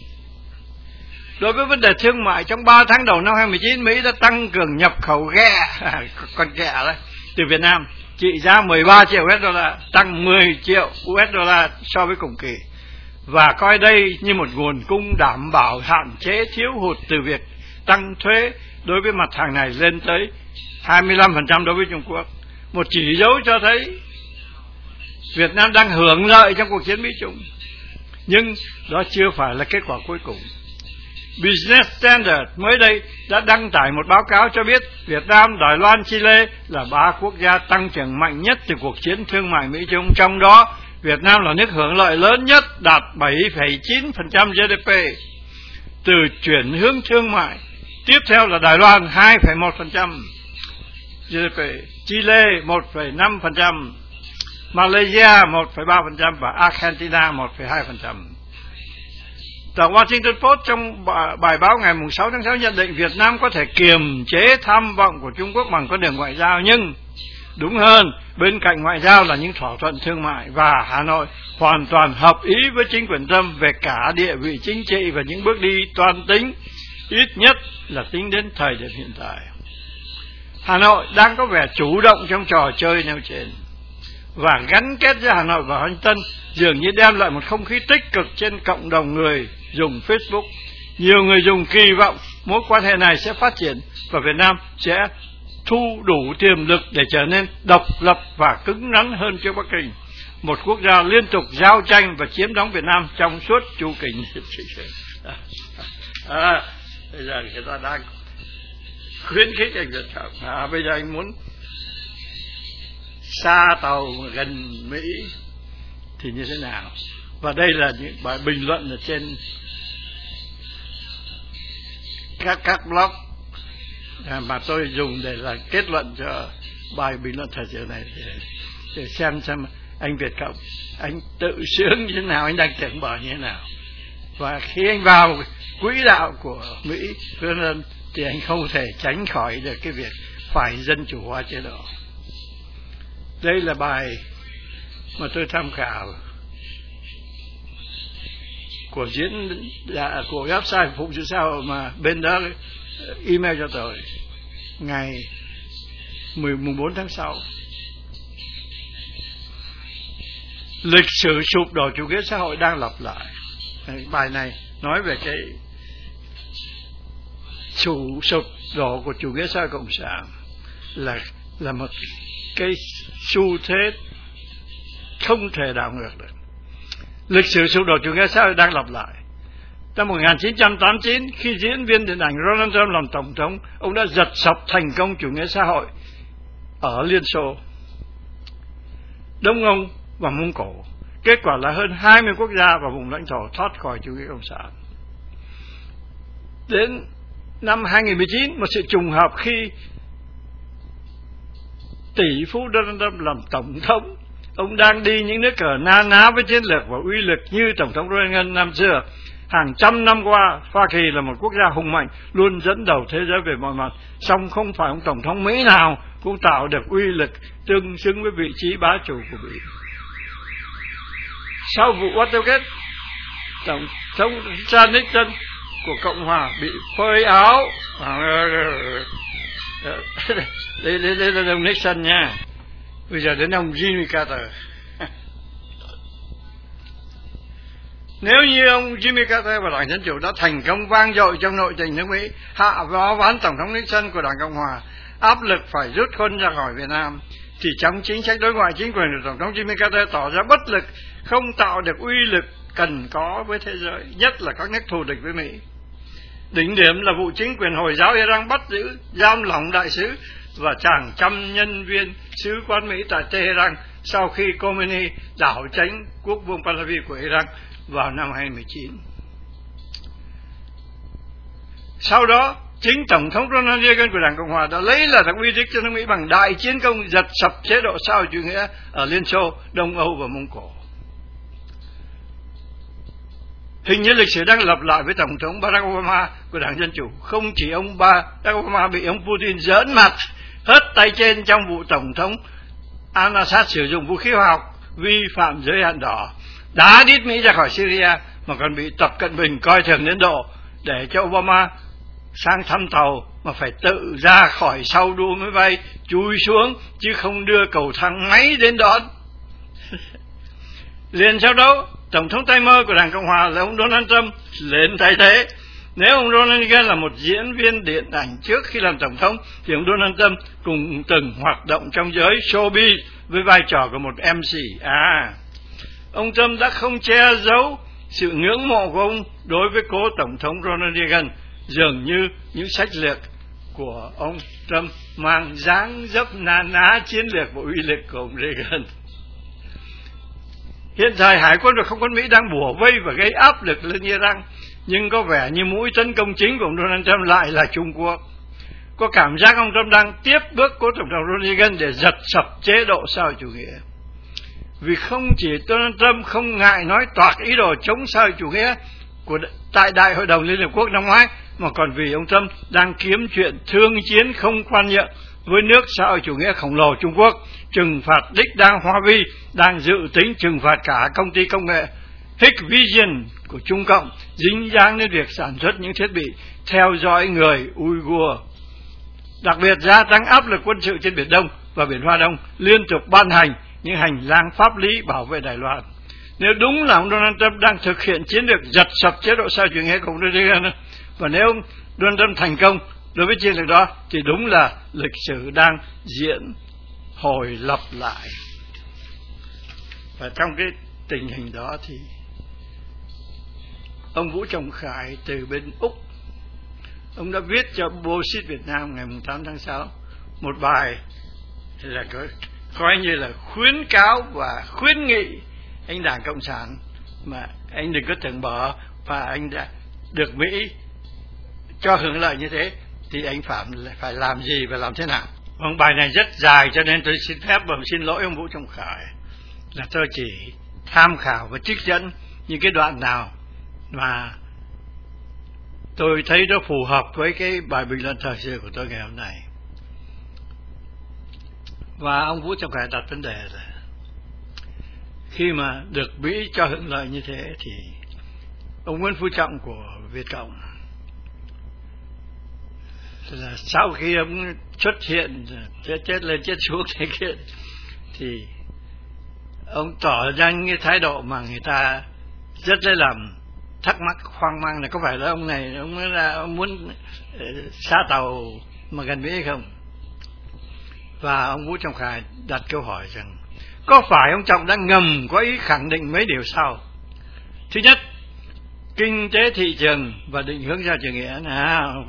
Đối với vấn đề thương mại, trong ba tháng đầu năm hai không một chín, Mỹ đã tăng cường nhập khẩu ghe, con ghe đấy, từ Việt Nam, trị giá mười ba triệu u ét đô la, tăng mười triệu u ét đô la so với cùng kỳ, và coi đây như một nguồn cung đảm bảo hạn chế thiếu hụt từ việc tăng thuế đối với mặt hàng này lên tới hai mươi lăm phần trăm đối với Trung Quốc. Một chỉ dấu cho thấy Việt Nam đang hưởng lợi trong cuộc chiến Mỹ-Trung. Nhưng đó chưa phải là kết quả cuối cùng. Business Standard mới đây đã đăng tải một báo cáo cho biết Việt Nam, Đài Loan, Chile là ba quốc gia tăng trưởng mạnh nhất từ cuộc chiến thương mại Mỹ-Trung. Trong đó, Việt Nam là nước hưởng lợi lớn nhất, đạt bảy phẩy chín phần trăm giê đê pê từ chuyển hướng thương mại. Tiếp theo là Đài Loan hai phẩy một phần trăm giê đê pê, Chile một phẩy năm phần trăm, Malaysia một phẩy ba phần trăm và Argentina một phẩy hai phần trăm. Tờ Washington Post trong bài báo ngày sáu tháng sáu nhận định Việt Nam có thể kiềm chế tham vọng của Trung Quốc bằng con đường ngoại giao, nhưng đúng hơn, bên cạnh ngoại giao là những thỏa thuận thương mại, và Hà Nội hoàn toàn hợp ý với chính quyền Trump về cả địa vị chính trị và những bước đi toan tính, ít nhất là tính đến thời điểm hiện tại. Hà Nội đang có vẻ chủ động trong trò chơi nêu trên, và gắn kết giữa Hà Nội và Washington dường như đem lại một không khí tích cực trên cộng đồng người dùng Facebook. Nhiều người dùng kỳ vọng mối quan hệ này sẽ phát triển và Việt Nam sẽ thu đủ tiềm lực để trở nên độc lập và cứng rắn hơn trước Bắc Kinh, một quốc gia liên tục giao tranh và chiếm đóng Việt Nam trong suốt chu kỳ lịch sử. À, bây giờ người ta đang khuyến khích anh Việt Cộng. À, bây giờ anh muốn xa tàu gần Mỹ thì như thế nào? Và đây là những bài bình luận ở trên các các blog mà tôi dùng để là kết luận cho bài bình luận thời sự này, để, để xem xem anh Việt Cộng anh tự sướng như thế nào, anh đang tưởng bờ như thế nào. Và khi anh vào quỹ đạo của Mỹ thì anh không thể tránh khỏi được cái việc phải dân chủ hóa chế độ. Đây là bài mà tôi tham khảo của diễn là của website Phụng sự xã hội mà bên đó email cho tôi ngày mùng bốn tháng sáu. Lịch sử sụp đổ chủ nghĩa xã hội đang lặp lại. Bài này nói về cái chủ sụp đổ của chủ nghĩa xã hội cộng sản là là một cái xu thế không thể đảo ngược được. Lịch sử sụp đổ chủ nghĩa xã hội đang lặp lại. Năm một nghìn chín trăm tám mươi chín, khi diễn viên điện ảnh Donald Trump làm tổng thống, ông đã giật sập thành công chủ nghĩa xã hội ở Liên Xô, Đông Âu và Mông Cổ. Kết quả là hơn hai mươi quốc gia và vùng lãnh thổ thoát khỏi chủ nghĩa cộng sản. Đến năm hai nghìn không trăm mười chín, một sự trùng hợp khi tỷ phú Donald Trump làm tổng thống, ông đang đi những nước cờ na ná với chiến lược và uy lực như tổng thống Reagan năm xưa. Hàng trăm năm qua, Hoa Kỳ là một quốc gia hùng mạnh, luôn dẫn đầu thế giới về mọi mặt. Song không phải ông tổng thống Mỹ nào cũng tạo được uy lực tương xứng với vị trí bá chủ của Mỹ. Sau vụ Watergate, tổng thống Richard Nixon của Cộng hòa bị phơi áo. Đây, đây, đây là ông Nixon nha. Bây giờ đến ông Jimmy Carter. Nếu như ông Jimmy Carter và Đảng Dân Chủ đã thành công vang dội trong nội tình nước Mỹ, hạ vó ván Tổng thống Nixon của Đảng Cộng Hòa, áp lực phải rút quân ra khỏi Việt Nam, thì trong chính sách đối ngoại, chính quyền của Tổng thống Jimmy Carter tỏ ra bất lực, không tạo được uy lực cần có với thế giới, nhất là các nước thù địch với Mỹ. Đỉnh điểm là vụ chính quyền Hồi giáo Iran bắt giữ, giam lỏng đại sứ và hàng trăm nhân viên sứ quán Mỹ tại Tehran sau khi Khomeini đảo tránh quốc vương Pahlavi của Iran vào năm hai nghìn không trăm mười chín. Sau đó, chính Tổng thống Ronald Reagan của Đảng Cộng Hòa đã lấy lại uy tín cho nước Mỹ bằng đại chiến công giật sập chế độ xã hội chủ nghĩa ở Liên Xô, Đông Âu và Mông Cổ. Hình như lịch sử đang lặp lại với Tổng thống Barack Obama của Đảng Dân Chủ. Không chỉ ông Barack Obama bị ông Putin giỡn mặt hết tay trên trong vụ tổng thống al-Assad sử dụng vũ khí hóa học vi phạm giới hạn đỏ, đá đít Mỹ ra khỏi Syria, mà còn bị Tập Cận Bình coi thường đến độ để cho Obama sang thăm tàu mà phải tự ra khỏi sau đua máy bay chui xuống, chứ không đưa cầu thang máy đến đón. Liền sau đó, Tổng thống tay mơ của Đảng Cộng Hòa là ông Donald Trump lên thay thế. Nếu ông Ronald Reagan là một diễn viên điện ảnh trước khi làm Tổng thống, thì ông Donald Trump cũng từng hoạt động trong giới showbiz với vai trò của một em xê. À, ông Trump đã không che giấu sự ngưỡng mộ của ông đối với cố Tổng thống Ronald Reagan, dường như những sách lược của ông Trump mang dáng dấp na ná chiến lược và uy lực của ông Reagan. Hiện thời Hải quân và không quân Mỹ đang bủa vây và gây áp lực lên Iran, nhưng có vẻ như mũi tấn công chính của ông Donald Trump lại là Trung Quốc. Có cảm giác ông Trump đang tiếp bước cố Tổng thống Ronald Reagan để giật sập chế độ xã hội chủ nghĩa. Vì không chỉ Donald Trump không ngại nói toạc ý đồ chống xã hội chủ nghĩa của tại Đại hội đồng Liên Hợp Quốc năm ngoái, mà còn vì ông Trump đang kiếm chuyện thương chiến không khoan nhượng với nước xã hội chủ nghĩa khổng lồ Trung Quốc, trừng phạt đích đang Huawei, đang dự tính trừng phạt cả công ty công nghệ Hikvision của Trung Cộng dính dáng đến việc sản xuất những thiết bị theo dõi người Uyghur. Đặc biệt gia tăng áp lực quân sự trên Biển Đông và Biển Hoa Đông, liên tục ban hành những hành lang pháp lý bảo vệ Đài Loan. Nếu đúng là ông Donald Trump đang thực hiện chiến lược giật sập chế độ xã hội chủ nghĩa của ông Reagan, và nếu ông Donald Trump thành công đối với chiến lược đó, thì đúng là lịch sử đang diễn hồi lặp lại. Và trong cái tình hình đó thì ông Vũ Trọng Khải từ bên Úc, ông đã viết cho Bosit Việt Nam ngày tám tháng sáu một bài là coi, coi như là khuyến cáo và khuyến nghị anh Đảng Cộng sản mà anh đừng có tưởng bỏ, và anh đã được Mỹ cho hưởng lợi như thế thì anh phải phải làm gì và làm thế nào. Vâng, bài này rất dài cho nên tôi xin phép và xin lỗi ông Vũ Trọng Khải là tôi chỉ tham khảo và trích dẫn những cái đoạn nào mà tôi thấy nó phù hợp với cái bài bình luận thời sự của tôi ngày hôm nay. Và ông Vũ Trọng Khải đặt vấn đề là khi mà được Mỹ cho hưởng lợi như thế thì ông Nguyễn Phú Trọng của Việt Cộng là sau khi ông xuất hiện chết chết lên chết xuống thế kia thì ông tỏ ra cái thái độ mà người ta rất lấy làm thắc mắc hoang mang là có phải là ông này ông là ông muốn xá tàu mà gần Mỹ hay không. Và ông Vũ Trọng Khải đặt câu hỏi rằng có phải ông Trọng đang ngầm có ý khẳng định mấy điều sau. Thứ nhất, kinh tế thị trường và định hướng ra chủ nghĩa nào.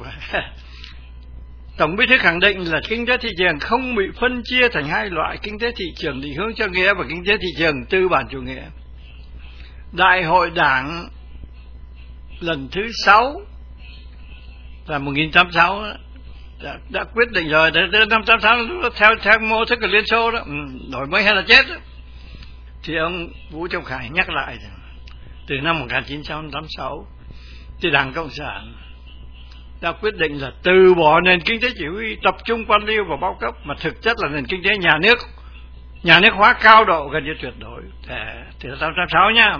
Tổng Bí thư khẳng định là kinh tế thị trường không bị phân chia thành hai loại: kinh tế thị trường định hướng cho nghĩa và kinh tế thị trường tư bản chủ nghĩa. Đại hội Đảng lần thứ sáu là một nghìn chín trăm tám mươi sáu đã, đã quyết định rồi, từ năm tám sáu theo theo mô thức của Liên Xô đó, ừ, đổi mới hay là chết đó. Thì ông Vũ Trọng Khải nhắc lại rằng từ năm một nghìn chín trăm tám mươi sáu thì Đảng Cộng sản đã quyết định là từ bỏ nền kinh tế chỉ huy tập trung quan liêu và bao cấp, mà thực chất là nền kinh tế nhà nước nhà nước hóa cao độ gần như tuyệt đối. Từ năm tám mươi sáu nhá,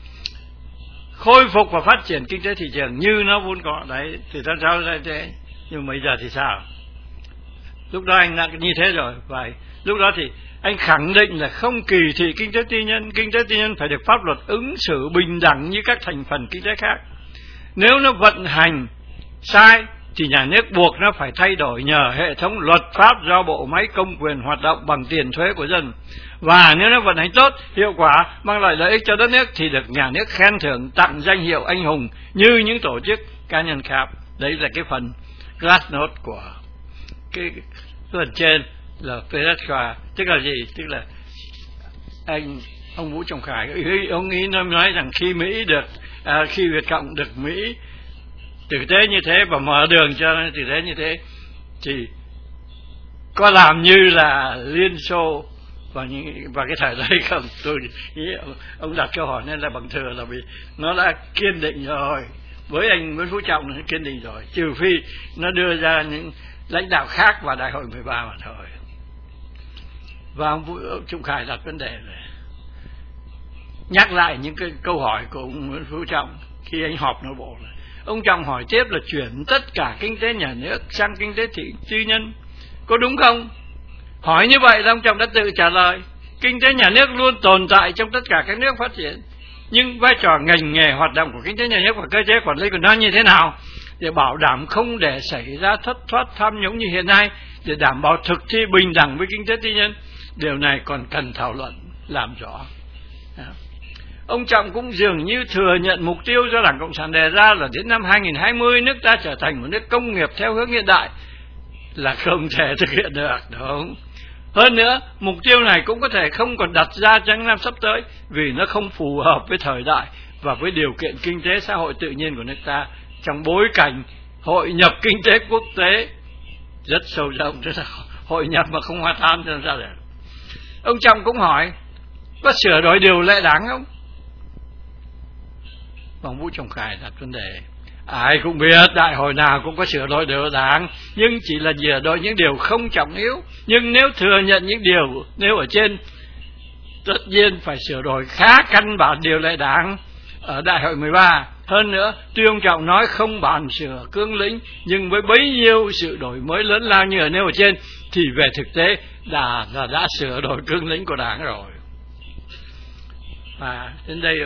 khôi phục và phát triển kinh tế thị trường như nó vốn có đấy. Từ năm sáu đây thế, nhưng bây giờ thì sao? Lúc đó anh đã như thế rồi, và lúc đó thì anh khẳng định là không kỳ thị kinh tế tư nhân. Kinh tế tư nhân phải được pháp luật ứng xử bình đẳng như các thành phần kinh tế khác. Nếu nó vận hành sai thì nhà nước buộc nó phải thay đổi nhờ hệ thống luật pháp do bộ máy công quyền hoạt động bằng tiền thuế của dân. Và nếu nó vận hành tốt, hiệu quả, mang lại lợi ích cho đất nước thì được nhà nước khen thưởng, tặng danh hiệu anh hùng như những tổ chức cá nhân khác. Đấy là cái phần Glasnost của cái, cái phần trên là Perestroika. Tức là gì? Tức là anh ông Vũ Trọng Khải ông ý nói rằng khi Mỹ được à, khi Việt Cộng được Mỹ tử tế như thế và mở đường cho nó tử tế như thế thì có làm như là Liên Xô và những và cái thời đấy không. Tôi nghĩ ông đặt câu hỏi nên là bằng thừa là vì nó đã kiên định rồi, với anh Nguyễn Phú Trọng nó kiên định rồi, trừ phi nó đưa ra những lãnh đạo khác vào đại hội mười ba mà thôi. Và ông Vũ Trung Khải đặt vấn đề này, nhắc lại những cái câu hỏi của ông Nguyễn Phú Trọng khi anh họp nội bộ này. Ông Trọng hỏi tiếp là chuyển tất cả kinh tế nhà nước sang kinh tế thị tư nhân có đúng không? Hỏi như vậy là ông Trọng đã tự trả lời, kinh tế nhà nước luôn tồn tại trong tất cả các nước phát triển, nhưng vai trò ngành nghề hoạt động của kinh tế nhà nước và cơ chế quản lý của nó như thế nào để bảo đảm không để xảy ra thất thoát tham nhũng như hiện nay, để đảm bảo thực thi bình đẳng với kinh tế tư nhân, điều này còn cần thảo luận làm rõ. Ông Trọng cũng dường như thừa nhận mục tiêu do Đảng Cộng sản đề ra là đến năm hai nghìn không trăm hai mươi nước ta trở thành một nước công nghiệp theo hướng hiện đại là không thể thực hiện được, đúng. Hơn nữa, mục tiêu này cũng có thể không còn đặt ra trong năm sắp tới vì nó không phù hợp với thời đại và với điều kiện kinh tế xã hội tự nhiên của nước ta trong bối cảnh hội nhập kinh tế quốc tế rất sâu rộng, rất là hội nhập mà không hòa tan cho ra được. Ông Trọng cũng hỏi có sửa đổi điều lệ đảng không? Ông Vũ Trọng Khải đặt vấn đề, ai cũng biết đại hội nào cũng có sửa đổi điều đảng, nhưng chỉ là sửa đổi những điều không trọng yếu. Nhưng nếu thừa nhận những điều nêu ở trên, tất nhiên phải sửa đổi khá căn bản điều lệ đảng ở đại hội mười ba. Hơn nữa, tuy ông Trọng nói không bàn sửa cương lĩnh, nhưng với bấy nhiêu sự đổi mới lớn lao như ở nêu ở trên, thì về thực tế đã, đã, đã sửa đổi cương lĩnh của đảng rồi. Và đến đây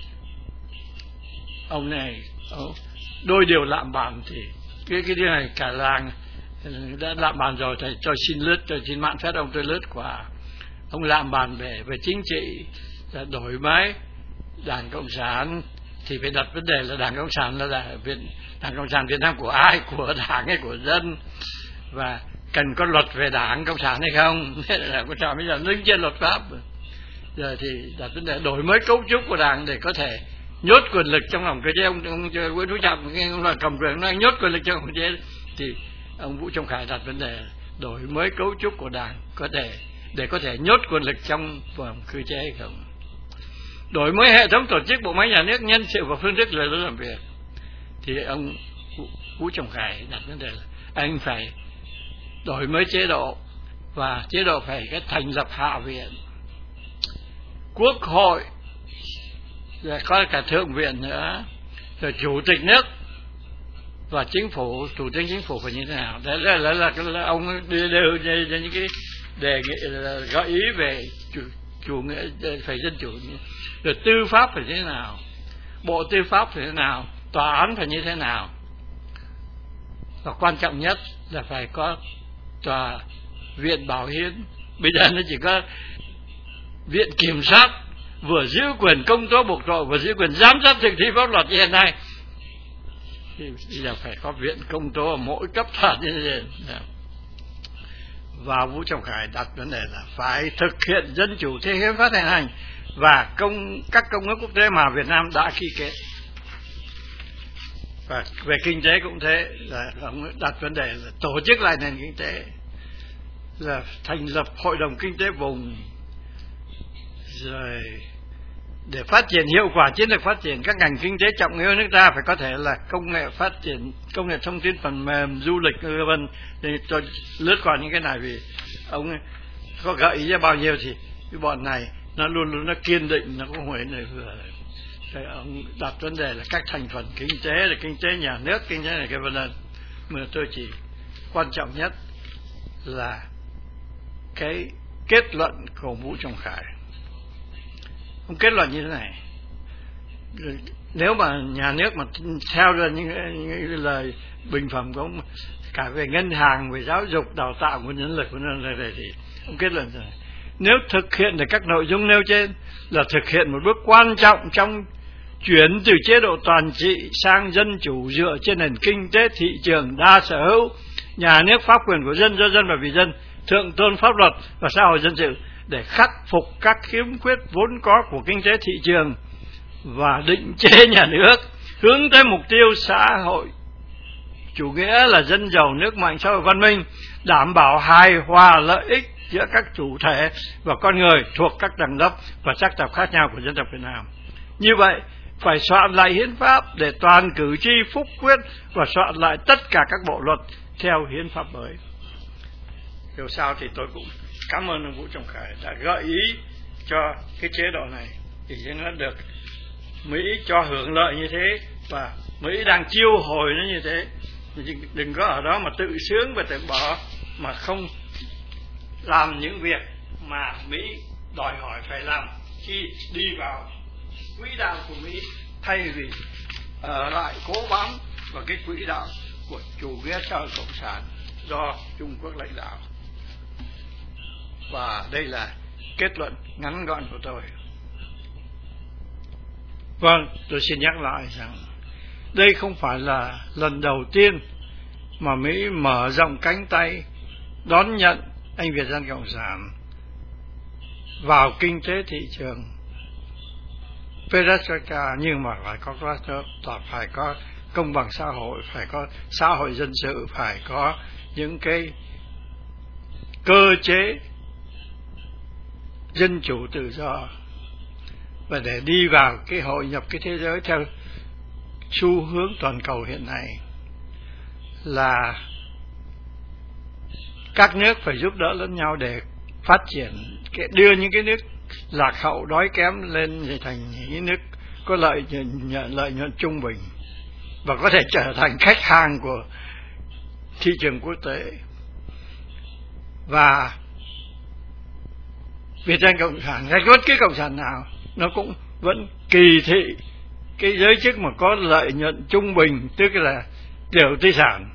ông này đôi điều lạm bàn thì cái cái điều này cả làng đã lạm bàn rồi, thì cho xin lướt, cho xin mạn phép ông tôi lướt qua. Ông lạm bàn về về chính trị, là đổi mới Đảng Cộng sản thì phải đặt vấn đề là Đảng Cộng sản là Đảng, Việt, Đảng Cộng sản Việt Nam của ai, của Đảng hay của dân, và cần có luật về Đảng Cộng sản hay không. Đảng Cộng sản bây giờ đứng trên luật pháp. Giờ thì đặt vấn đề đổi mới cấu trúc của Đảng để có thể nhốt quyền lực trong lòng cơ chế. Ông, ông Nguyễn Phú Trọng ông là cầm quyền nói nhốt quyền lực trong cơ chế, thì ông Vũ Trọng Khải đặt vấn đề đổi mới cấu trúc của Đảng có thể để có thể nhốt quyền lực trong vòng cơ chế hay không. Đổi mới hệ thống tổ chức bộ máy nhà nước, nhân sự và phương thức lối làm việc, thì ông Vũ Trọng Khải đặt vấn đề là anh phải đổi mới chế độ, và chế độ phải cái thành lập hạ viện, quốc hội, rồi có cả thượng viện nữa, rồi chủ tịch nước và chính phủ, thủ tướng chính phủ phải như thế nào. Đấy là, là, là, là ông đưa đều những cái đề nghị là gợi ý về chủ, chủ nghĩa phải dân chủ, rồi tư pháp phải như thế nào, bộ tư pháp phải như thế nào, tòa án phải như thế nào, và quan trọng nhất là phải có tòa viện bảo hiến. Bây giờ nó chỉ có viện kiểm sát, vừa giữ quyền công tố buộc tội, vừa giữ quyền giám sát thực thi pháp luật như hiện nay, thì bây giờ phải có viện công tố ở mỗi cấp phạt như thế. Và Vũ Trọng Khải đặt vấn đề là phải thực hiện dân chủ theo hiến pháp hiện hành và công các công ước quốc tế mà Việt Nam đã ký kết. Và về kinh tế cũng thế, là ông đặt vấn đề là tổ chức lại nền kinh tế, là thành lập hội đồng kinh tế vùng, rồi để phát triển hiệu quả chiến lược phát triển các ngành kinh tế trọng yếu nước ta phải có thể là công nghệ phát triển, công nghệ thông tin, phần mềm, du lịch vân vân. Để tôi lướt qua những cái này vì ông có gợi ý ra bao nhiêu thì cái bọn này nó luôn luôn nó kiên định, nó không phải này vừa. Thì ông đặt vấn đề là các thành phần kinh tế, là kinh tế nhà nước, kinh tế này cái vân vân. Mà tôi chỉ quan trọng nhất là cái kết luận của Vũ Trọng Khải. Ông kết luận như thế này: nếu mà nhà nước mà theo ra những, những, những lời bình phẩm của ông cả về ngân hàng, về giáo dục, đào tạo nguồn nhân lực của nó này, thì ông kết luận rằng nếu thực hiện được các nội dung nêu trên là thực hiện một bước quan trọng trong chuyển từ chế độ toàn trị sang dân chủ dựa trên nền kinh tế thị trường đa sở hữu, nhà nước pháp quyền của dân, do dân và vì dân, thượng tôn pháp luật và xã hội dân sự, để khắc phục các khiếm khuyết vốn có của kinh tế thị trường và định chế nhà nước, hướng tới mục tiêu xã hội chủ nghĩa là dân giàu nước mạnh xã hội văn minh, đảm bảo hài hòa lợi ích giữa các chủ thể và con người thuộc các tầng lớp và sắc tộc khác nhau của dân tộc Việt Nam. Như vậy, phải soạn lại hiến pháp để toàn cử tri phúc quyết và soạn lại tất cả các bộ luật theo hiến pháp mới. Dù sao thì tôi cũng cảm ơn ông Vũ Trọng Khải đã gợi ý cho cái chế độ này, thì nó được Mỹ cho hưởng lợi như thế, và Mỹ đang chiêu hồi nó như thế. Đừng có ở đó mà tự sướng và tự bỏ, mà không làm những việc mà Mỹ đòi hỏi phải làm khi đi vào quỹ đạo của Mỹ, thay vì ở lại cố bám vào cái quỹ đạo của chủ nghĩa xã hội cộng sản do Trung Quốc lãnh đạo. Và đây là kết luận ngắn gọn của tôi. Vâng, tôi xin nhắc lại rằng đây không phải là lần đầu tiên mà Mỹ mở rộng cánh tay đón nhận anh Việt Dân Cộng sản vào kinh tế thị trường Perestroika, nhưng mà phải có là phải có công bằng xã hội, phải có xã hội dân sự, phải có những cái cơ chế dân chủ tự do, và để đi vào cái hội nhập cái thế giới theo xu hướng toàn cầu hiện nay là các nước phải giúp đỡ lẫn nhau để phát triển, đưa những cái nước lạc hậu đói kém lên thành những nước có lợi nhuận, lợi nhuận trung bình và có thể trở thành khách hàng của thị trường quốc tế. Và Việt Nam Cộng sản hay bất cứ cộng sản nào nó cũng vẫn kỳ thị cái giới chức mà có lợi nhuận trung bình, tức là tiểu tư sản.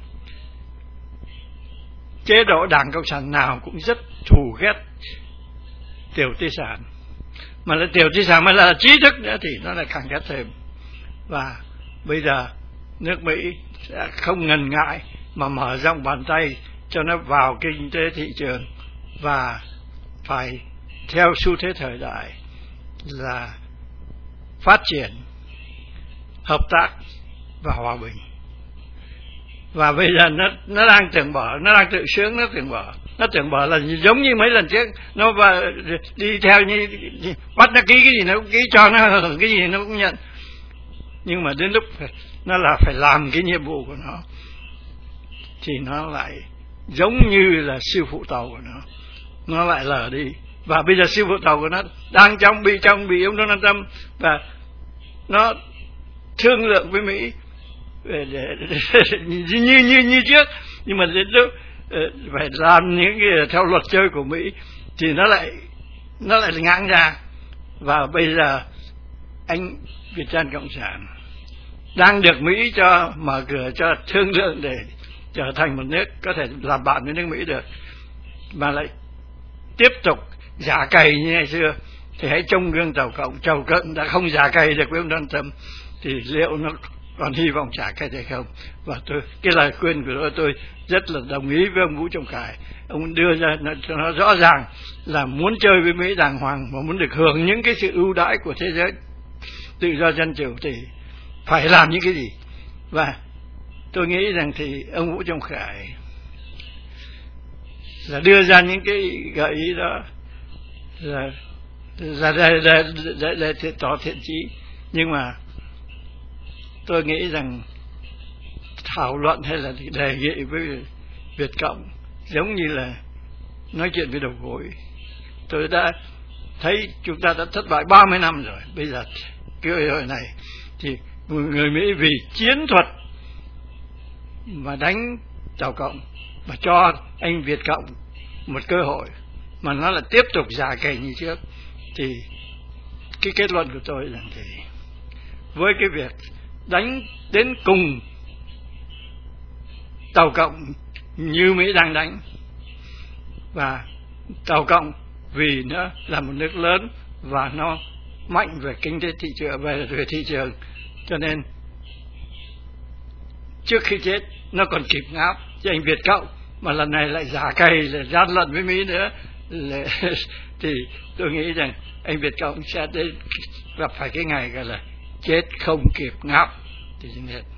Chế độ Đảng Cộng sản nào cũng rất thù ghét tiểu tư sản, mà là tiểu tư sản mà là trí thức nữa thì nó lại càng ghét thêm. Và bây giờ nước Mỹ sẽ không ngần ngại mà mở rộng bàn tay cho nó vào kinh tế thị trường, và phải theo xu thế thời đại là phát triển, hợp tác và hòa bình. Và bây giờ nó nó đang tưởng bỏ, nó đang tự sướng, nó tưởng bỏ, nó tưởng bỏ là giống như mấy lần trước, nó và đi theo như bắt nó ký cái gì nó cũng ký, cho nó hưởng cái gì nó cũng nhận. Nhưng mà đến lúc nó là phải làm cái nhiệm vụ của nó thì nó lại giống như là siêu phụ tàu của nó, nó lại lờ đi. Và bây giờ siêu phụ tàu của nó đang trong bị trong bị ông Donald Trump, và nó thương lượng với Mỹ để, để, để, như như như trước, nhưng mà đến lúc phải làm những cái theo luật chơi của Mỹ thì nó lại nó lại ngang ra. Và bây giờ anh Việt Nam Cộng sản đang được Mỹ cho mở cửa cho thương lượng để trở thành một nước có thể làm bạn với nước Mỹ được, mà lại tiếp tục giả cày như ngày xưa, thì hãy trông gương Tàu Cộng. Tàu Cộng đã không giả cày được với ông Donald Trump thì liệu nó còn hy vọng trả cày hay không? Và tôi cái lời khuyên của tôi tôi rất là đồng ý với ông Vũ Trọng Khải. Ông đưa ra cho nó rõ ràng là muốn chơi với Mỹ đàng hoàng và muốn được hưởng những cái sự ưu đãi của thế giới tự do dân chủ thì phải làm những cái gì. Và tôi nghĩ rằng thì ông Vũ Trọng Khải là đưa ra những cái gợi ý đó là là để, để, để, để, để tỏ thiện chí, nhưng mà tôi nghĩ rằng thảo luận hay là đề nghị với Việt Cộng giống như là nói chuyện với đầu gối. Tôi đã thấy chúng ta đã thất bại ba mươi năm rồi, bây giờ cái hồi này thì người Mỹ vì chiến thuật mà đánh Tàu Cộng và cho anh Việt Cộng một cơ hội mà nó là tiếp tục giả cày như trước, thì cái kết luận của tôi là thì với cái việc đánh đến cùng Tàu Cộng như Mỹ đang đánh, và Tàu Cộng vì nó là một nước lớn và nó mạnh về kinh tế thị trường, về, về thị trường, cho nên trước khi chết nó còn kịp ngáp. Chứ anh Việt Cộng mà lần này lại giả cày, lại gian lận với Mỹ nữa lại, thì tôi nghĩ rằng anh Việt Cộng sẽ đến gặp phải cái ngày gọi là chết không kịp ngáp thì